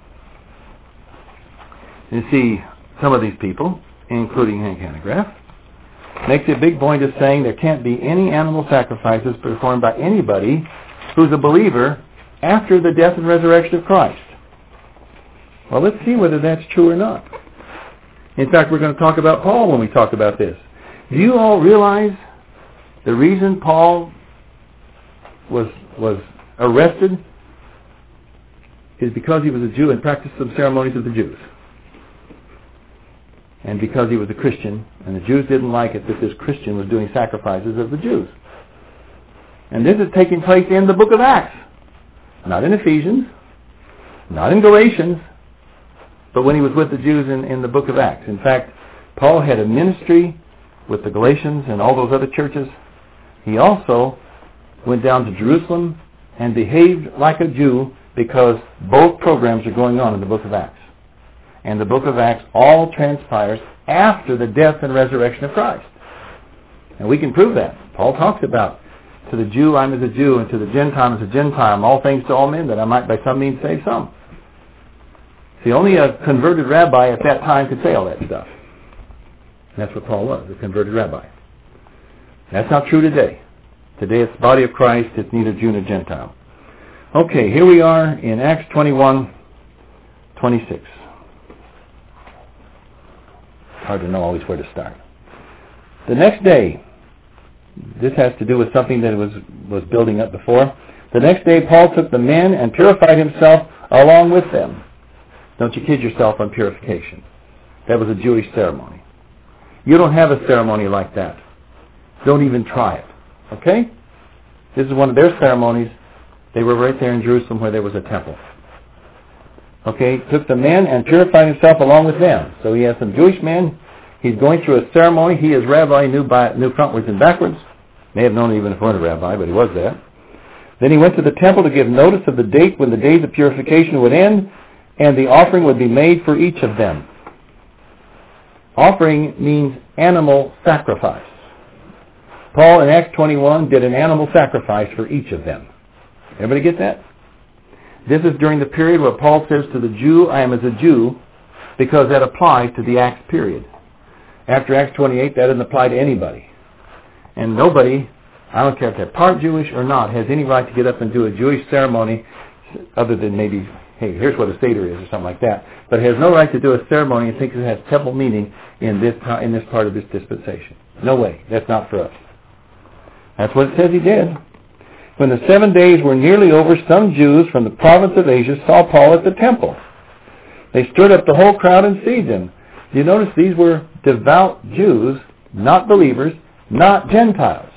You see, some of these people, including Hank Hanegraaff, makes a big point of saying there can't be any animal sacrifices performed by anybody who's a believer after the death and resurrection of Christ. Well, let's see whether that's true or not. In fact, we're going to talk about Paul when we talk about this. Do you all realize the reason Paul was was arrested is because he was a Jew and practiced some ceremonies of the Jews? And because he was a Christian, and the Jews didn't like it that this Christian was doing sacrifices of the Jews. And this is taking place in the book of Acts. Not in Ephesians, not in Galatians, but when he was with the Jews in, in the book of Acts. In fact, Paul had a ministry with the Galatians and all those other churches. He also went down to Jerusalem and behaved like a Jew because both programs are going on in the book of Acts. And the book of Acts all transpires after the death and resurrection of Christ. And we can prove that. Paul talks about, to the Jew I'm as a Jew, and to the Gentile as a Gentile, all things to all men, that I might by some means save some. See, only a converted rabbi at that time could say all that stuff. And that's what Paul was, a converted rabbi. That's not true today. Today it's the body of Christ, it's neither Jew nor Gentile. Okay, here we are in Acts twenty-one, twenty-six. Hard to know always where to start. The next day, this has to do with something that was, was building up before. The next day Paul took the men and purified himself along with them. Don't you kid yourself on purification. That was a Jewish ceremony. You don't have a ceremony like that. Don't even try it. Okay? This is one of their ceremonies. They were right there in Jerusalem where there was a temple. Okay? Took the men and purified himself along with them. So he has some Jewish men. He's going through a ceremony. He is rabbi, knew, by, knew frontwards and backwards. May have known even if he weren't a rabbi, but he was there. Then he went to the temple to give notice of the date when the days of purification would end, and the offering would be made for each of them. Offering means animal sacrifice. Paul in Acts twenty-one did an animal sacrifice for each of them. Everybody get that? This is during the period where Paul says to the Jew, I am as a Jew, because that applies to the Acts period. After Acts twenty-eight, that doesn't apply to anybody. And nobody, I don't care if they're part Jewish or not, has any right to get up and do a Jewish ceremony other than maybe, hey, here's what a Seder is or something like that. But has no right to do a ceremony and think it has temple meaning in this in this part of this dispensation. No way. That's not for us. That's what it says he did. When the seven days were nearly over, some Jews from the province of Asia saw Paul at the temple. They stirred up the whole crowd and seized him. You notice these were devout Jews, not believers, not Gentiles.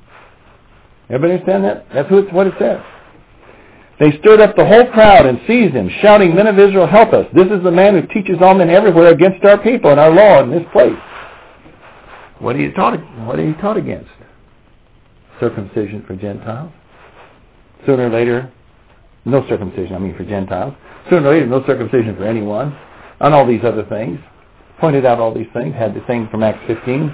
Everybody understand that? That's what it says. They stirred up the whole crowd and seized him, shouting, Men of Israel, help us. This is the man who teaches all men everywhere against our people and our law in this place. What are you taught, what are you taught against? Circumcision for Gentiles. Sooner or later, no circumcision, I mean for Gentiles. Sooner or later, no circumcision for anyone. On all these other things. Pointed out all these things. Had the thing from Acts fifteen.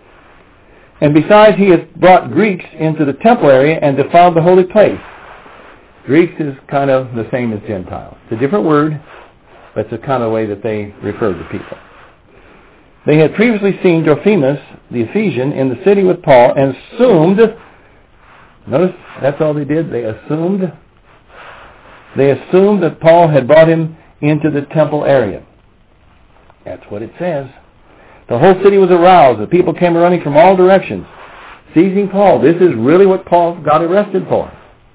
And besides, he has brought Greeks into the temple area and defiled the holy place. Greeks is kind of the same as Gentiles. It's a different word, but it's the kind of way that they refer to people. They had previously seen Trophimus, the Ephesian, in the city with Paul and assumed, notice that's all they did, they assumed, they assumed that Paul had brought him into the temple area. That's what it says. The whole city was aroused. The people came running from all directions, seizing Paul. This is really what Paul got arrested for,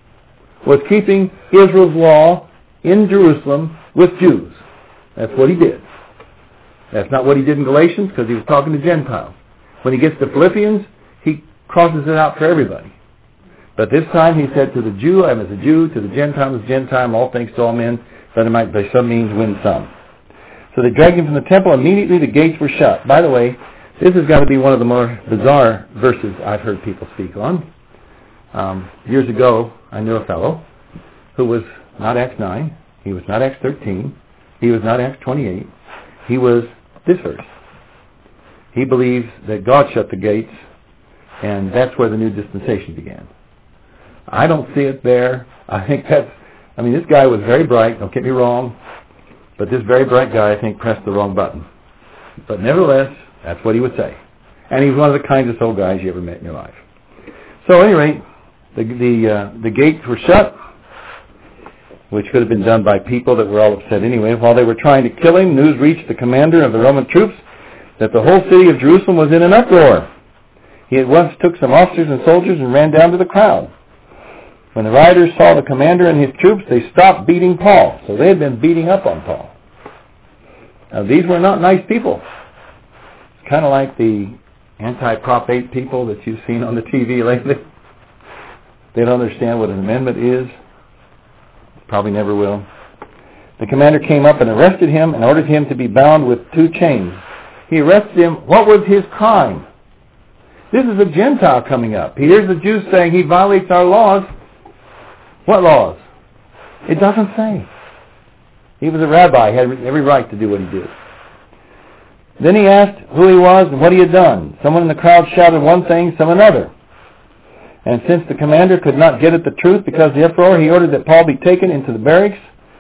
was keeping Israel's law in Jerusalem with Jews. That's what he did. That's not what he did in Galatians, because he was talking to Gentiles. When he gets to Philippians, he crosses it out for everybody. But this time he said, to the Jew, I am as a Jew, to the Gentile as a Gentile, all things to all men, that I might by some means win some. So they dragged him from the temple. Immediately the gates were shut. By the way, this has got to be one of the more bizarre verses I've heard people speak on. Um, years ago, I knew a fellow who was not Acts nine, he was not Acts thirteen, he was not Acts twenty-eight, he was this verse. He believes that God shut the gates, and that's where the new dispensation began. I don't see it there. I think that's, I mean, this guy was very bright, don't get me wrong, but this very bright guy, I think, pressed the wrong button. But nevertheless, that's what he would say. And he was one of the kindest old guys you ever met in your life. So at any rate, the, the, uh, the gates were shut, which could have been done by people that were all upset anyway. While they were trying to kill him, news reached the commander of the Roman troops that the whole city of Jerusalem was in an uproar. He at once took some officers and soldiers and ran down to the crowd. When the rioters saw the commander and his troops, they stopped beating Paul. So they had been beating up on Paul. Now, these were not nice people. It's kind of like the anti-Prop eight people that you've seen on the T V lately. They don't understand what an amendment is. Probably never will. The commander came up and arrested him and ordered him to be bound with two chains. He arrested him. What was his crime? This is a Gentile coming up. He hears the Jews saying he violates our laws. What laws? It doesn't say. He was a rabbi. He had every right to do what he did. Then he asked who he was and what he had done. Someone in the crowd shouted one thing, some another. And since the commander could not get at the truth because of the uproar, he ordered that Paul be taken into the barracks.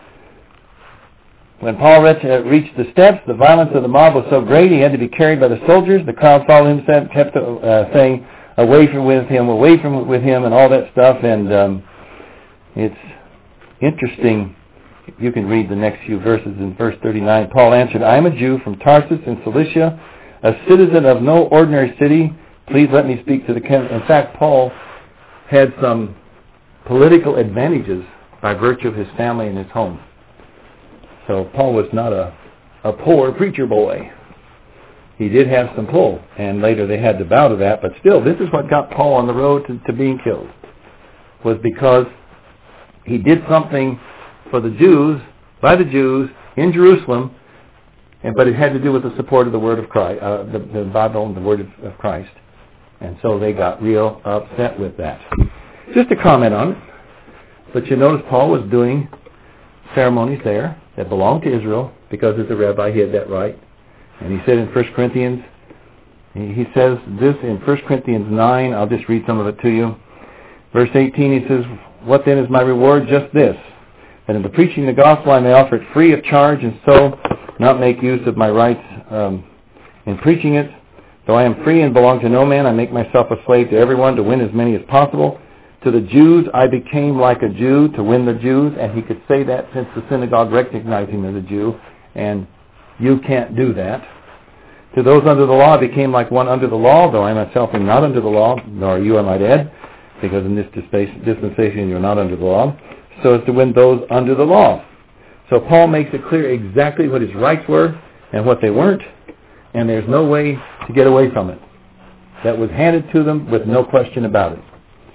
When Paul reached the steps, the violence of the mob was so great he had to be carried by the soldiers. The crowd followed him, kept uh, saying, away from with him, away from with him, and all that stuff. And um, it's interesting. You can read the next few verses in verse thirty-nine. Paul answered, I am a Jew from Tarsus in Cilicia, a citizen of no ordinary city. Please let me speak to the king. In fact, Paul had some political advantages by virtue of his family and his home. So Paul was not a, a poor preacher boy. He did have some pull, and later they had to bow to that, but still, this is what got Paul on the road to, to being killed, was because he did something for the Jews, by the Jews, in Jerusalem, and but it had to do with the support of the Word of Christ, uh, the, the Bible and the Word of, of Christ. And so they got real upset with that. Just a comment on it. But you notice Paul was doing ceremonies there that belonged to Israel because as a rabbi he had that right. And he said in First Corinthians, he says this in First Corinthians nine, I'll just read some of it to you. Verse eighteen, he says, what then is my reward? Just this, that in the preaching of the gospel I may offer it free of charge and so not make use of my rights um, in preaching it. Though I am free and belong to no man, I make myself a slave to everyone to win as many as possible. To the Jews, I became like a Jew to win the Jews. And he could say that since the synagogue recognized him as a Jew. And you can't do that. To those under the law, I became like one under the law, though I myself am not under the law, nor are you, I might add, because in this dispensation you're not under the law, so as to win those under the law. So Paul makes it clear exactly what his rights were and what they weren't. And there's no way to get away from it. That was handed to them with no question about it.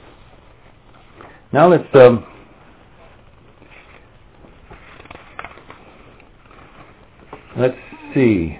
Now let's um, let's see.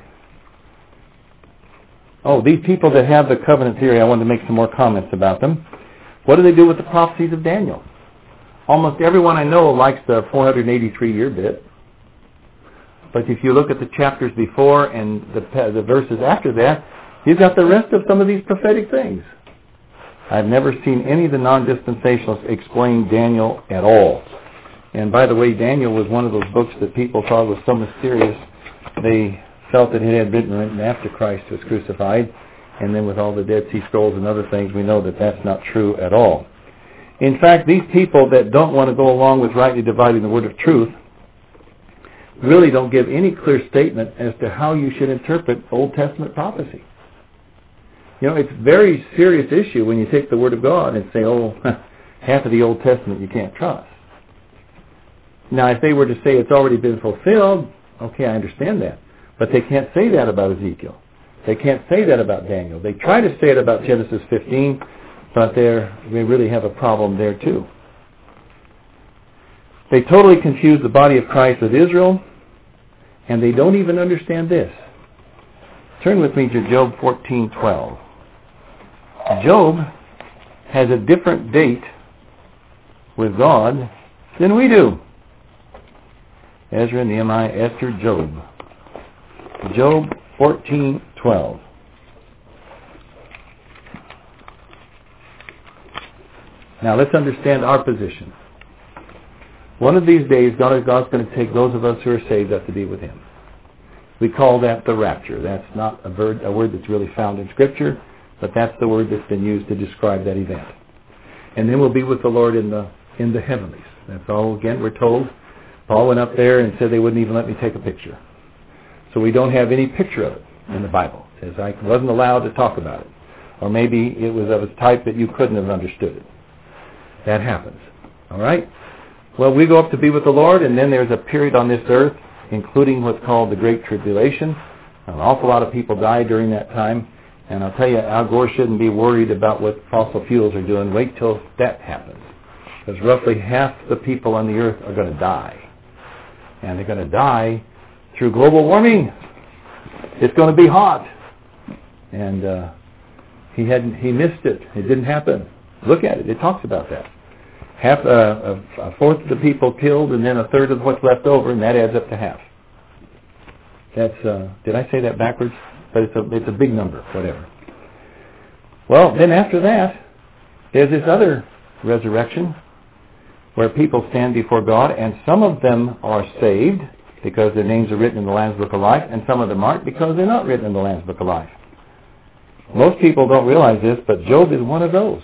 Oh, these people that have the covenant theory, I wanted to make some more comments about them. What do they do with the prophecies of Daniel? Almost everyone I know likes the four hundred eighty-three year bit. But if you look at the chapters before and the, the verses after that, you've got the rest of some of these prophetic things. I've never seen any of the non-dispensationalists explain Daniel at all. And by the way, Daniel was one of those books that people thought was so mysterious, they felt that it had been written after Christ was crucified. And then with all the Dead Sea Scrolls and other things, we know that that's not true at all. In fact, these people that don't want to go along with rightly dividing the word of truth really don't give any clear statement as to how you should interpret Old Testament prophecy. You know, it's a very serious issue when you take the Word of God and say, oh, half of the Old Testament you can't trust. Now, if they were to say it's already been fulfilled, okay, I understand that. But they can't say that about Ezekiel. They can't say that about Daniel. They try to say it about Genesis fifteen, but they're, they really have a problem there too. They totally confuse the body of Christ with Israel, and they don't even understand this. Turn with me to Job fourteen twelve. Job has a different date with God than we do. Ezra, Nehemiah, Esther, Job. Job fourteen twelve. Now let's understand our position. One of these days, God is going to take those of us who are saved up to be with Him. We call that the rapture. That's not a word, a word that's really found in Scripture, but that's the word that's been used to describe that event. And then we'll be with the Lord in the in the heavenlies. That's all, again, we're told Paul went up there and said they wouldn't even let me take a picture. So we don't have any picture of it in the Bible. It says I wasn't allowed to talk about it. Or maybe it was of a type that you couldn't have understood it. That happens. All right? Well, we go up to be with the Lord, and then there's a period on this earth, including what's called the Great Tribulation. An awful lot of people die during that time. And I'll tell you, Al Gore shouldn't be worried about what fossil fuels are doing. Wait till that happens. Because roughly half the people on the earth are going to die. And they're going to die through global warming. It's going to be hot. And uh, he hadn't, he missed it. It didn't happen. Look at it. It talks about that. Half, uh, a, a fourth of the people killed, and then a third of what's left over, and that adds up to half. That's, uh, did I say that backwards? But it's a, it's a big number, whatever. Well, then after that, there's this other resurrection where people stand before God, and some of them are saved because their names are written in the Lamb's Book of Life, and some of them aren't because they're not written in the Lamb's Book of Life. Most people don't realize this, but Job is one of those.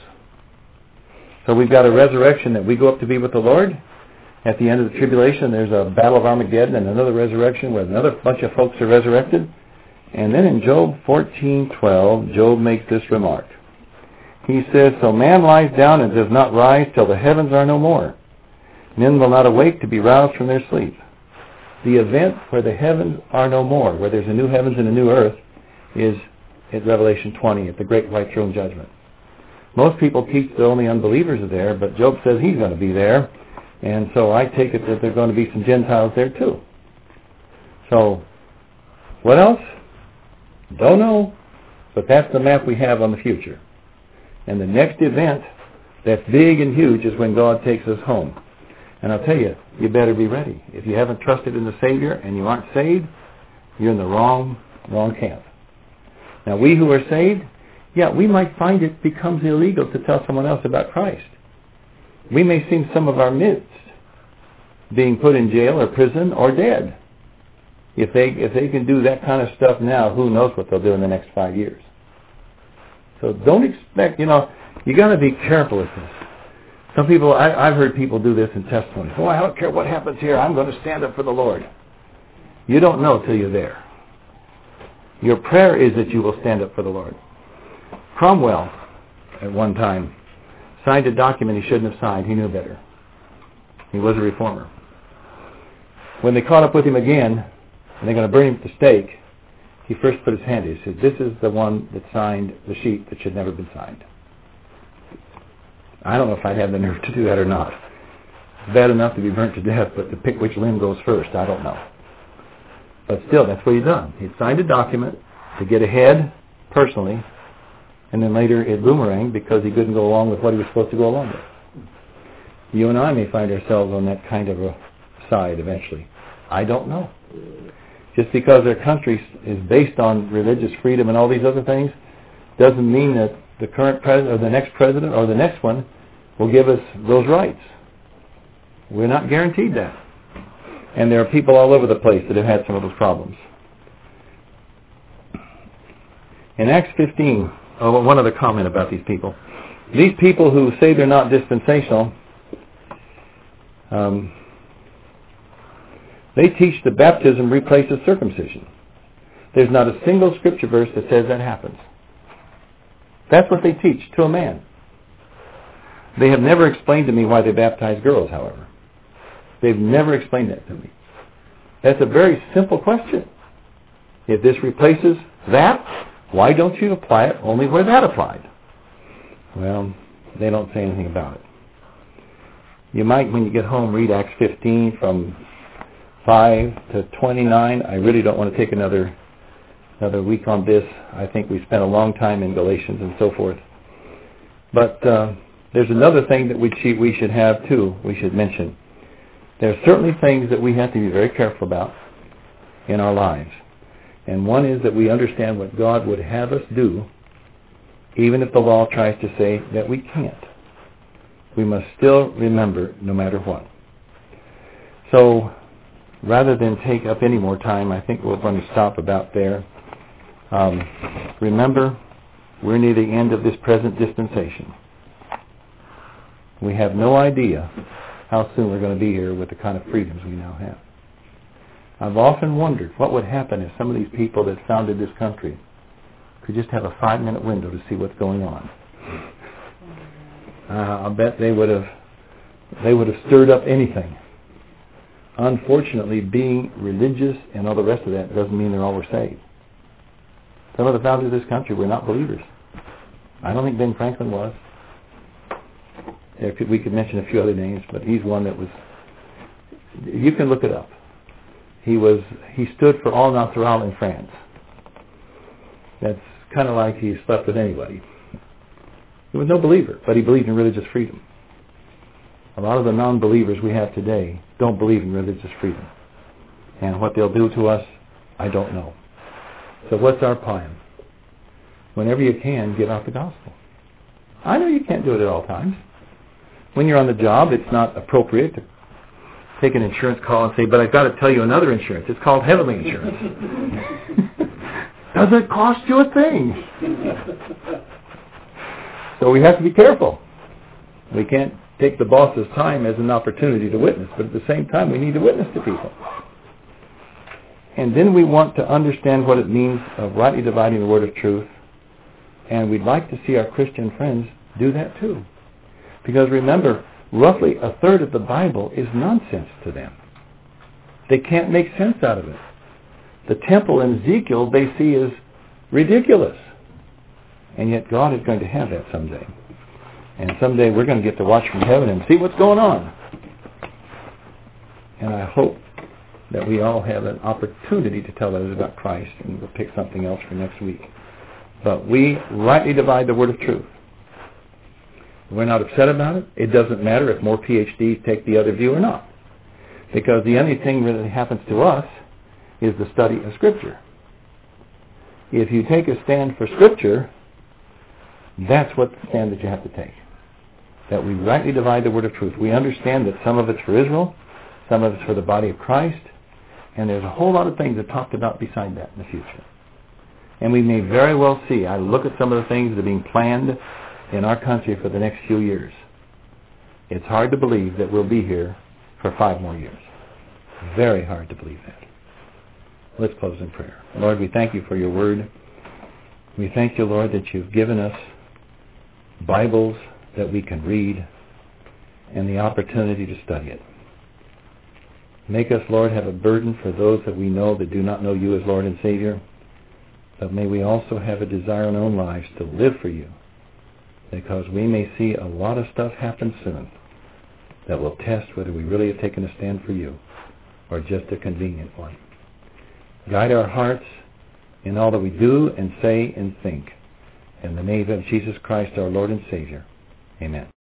So we've got a resurrection that we go up to be with the Lord. At the end of the tribulation, there's a battle of Armageddon and another resurrection where another bunch of folks are resurrected. And then in Job fourteen twelve, Job makes this remark. He says, so man lies down and does not rise till the heavens are no more. Men will not awake to be roused from their sleep. The event where the heavens are no more, where there's a new heavens and a new earth, is at Revelation twenty, at the great white throne judgment. Most people teach that only unbelievers are there, but Job says he's going to be there. And so I take it that there are going to be some Gentiles there too. So, what else? Don't know. But that's the map we have on the future. And the next event that's big and huge is when God takes us home. And I'll tell you, you better be ready. If you haven't trusted in the Savior and you aren't saved, you're in the wrong, wrong camp. Now, we who are saved, yeah, we might find it becomes illegal to tell someone else about Christ. We may see some of our midst being put in jail or prison or dead. If they if they can do that kind of stuff now, who knows what they'll do in the next five years. So don't expect, you know, you got to be careful with this. Some people, I, I've heard people do this in testimonies. Oh, I don't care what happens here. I'm going to stand up for the Lord. You don't know till you're there. Your prayer is that you will stand up for the Lord. Cromwell, at one time, signed a document he shouldn't have signed. He knew better. He was a reformer. When they caught up with him again, and they're going to burn him at the stake, he first put his hand in. He said, this is the one that signed the sheet that should never have been signed. I don't know if I'd have the nerve to do that or not. It's bad enough to be burnt to death, but to pick which limb goes first, I don't know. But still, that's what he'd done. He'd signed a document to get ahead personally, and then later it boomeranged because he couldn't go along with what he was supposed to go along with. You and I may find ourselves on that kind of a side eventually. I don't know. Just because our country is based on religious freedom and all these other things doesn't mean that the current president or the next president or the next one will give us those rights. We're not guaranteed that. And there are people all over the place that have had some of those problems. In Acts fifteen, oh, one other comment about these people. These people who say they're not dispensational, um, they teach that baptism replaces circumcision. There's not a single scripture verse that says that happens. That's what they teach to a man. They have never explained to me why they baptize girls, however. They've never explained that to me. That's a very simple question. If this replaces that, why don't you apply it only where that applied? Well, they don't say anything about it. You might, when you get home, read Acts fifteen from five to twenty-nine. I really don't want to take another another week on this. I think we spent a long time in Galatians and so forth. But uh, there's another thing that we we should have too, we should mention. There are certainly things that we have to be very careful about in our lives. And one is that we understand what God would have us do, even if the law tries to say that we can't. We must still remember no matter what. So, rather than take up any more time, I think we're going to stop about there. Um, remember, we're near the end of this present dispensation. We have no idea how soon we're going to be here with the kind of freedoms we now have. I've often wondered what would happen if some of these people that founded this country could just have a five-minute window to see what's going on. Uh, I'll bet they would have they would have stirred up anything. Unfortunately, being religious and all the rest of that doesn't mean they're all were saved. Some of the founders of this country were not believers. I don't think Ben Franklin was. There could, we could mention a few other names, but he's one that was. You can look it up. He was. He stood for all natural in France. That's kind of like he slept with anybody. He was no believer, but he believed in religious freedom. A lot of the non-believers we have today don't believe in religious freedom. And what they'll do to us, I don't know. So what's our plan? Whenever you can, get out the gospel. I know you can't do it at all times. When you're on the job, it's not appropriate to take an insurance call and say, but I've got to tell you another insurance. It's called heavenly insurance. Doesn't cost you a thing. So we have to be careful. We can't take the boss's time as an opportunity to witness, but at the same time we need to witness to people. And then we want to understand what it means of rightly dividing the word of truth, and we'd like to see our Christian friends do that too. Because remember, roughly a third of the Bible is nonsense to them. They can't make sense out of it. The temple in Ezekiel they see as ridiculous. And yet God is going to have that someday. And someday we're going to get to watch from heaven and see what's going on. And I hope that we all have an opportunity to tell others about Christ, and we'll pick something else for next week. But we rightly divide the word of truth. We're not upset about it. It doesn't matter if more P H Ds take the other view or not. Because the only thing that happens to us is the study of Scripture. If you take a stand for Scripture, that's what the stand that you have to take. That we rightly divide the word of truth. We understand that some of it's for Israel, some of it's for the body of Christ, and there's a whole lot of things that are talked about beside that in the future. And we may very well see, I look at some of the things that are being planned in our country for the next few years. It's hard to believe that we'll be here for five more years. Very hard to believe that. Let's close in prayer. Lord, we thank you for your word. We thank you, Lord, that you've given us Bibles that we can read and the opportunity to study it. Make us, Lord, have a burden for those that we know that do not know you as Lord and Savior. But may we also have a desire in our own lives to live for you, because we may see a lot of stuff happen soon that will test whether we really have taken a stand for you or just a convenient one. Guide our hearts in all that we do and say and think. In the name of Jesus Christ, our Lord and Savior. Amen.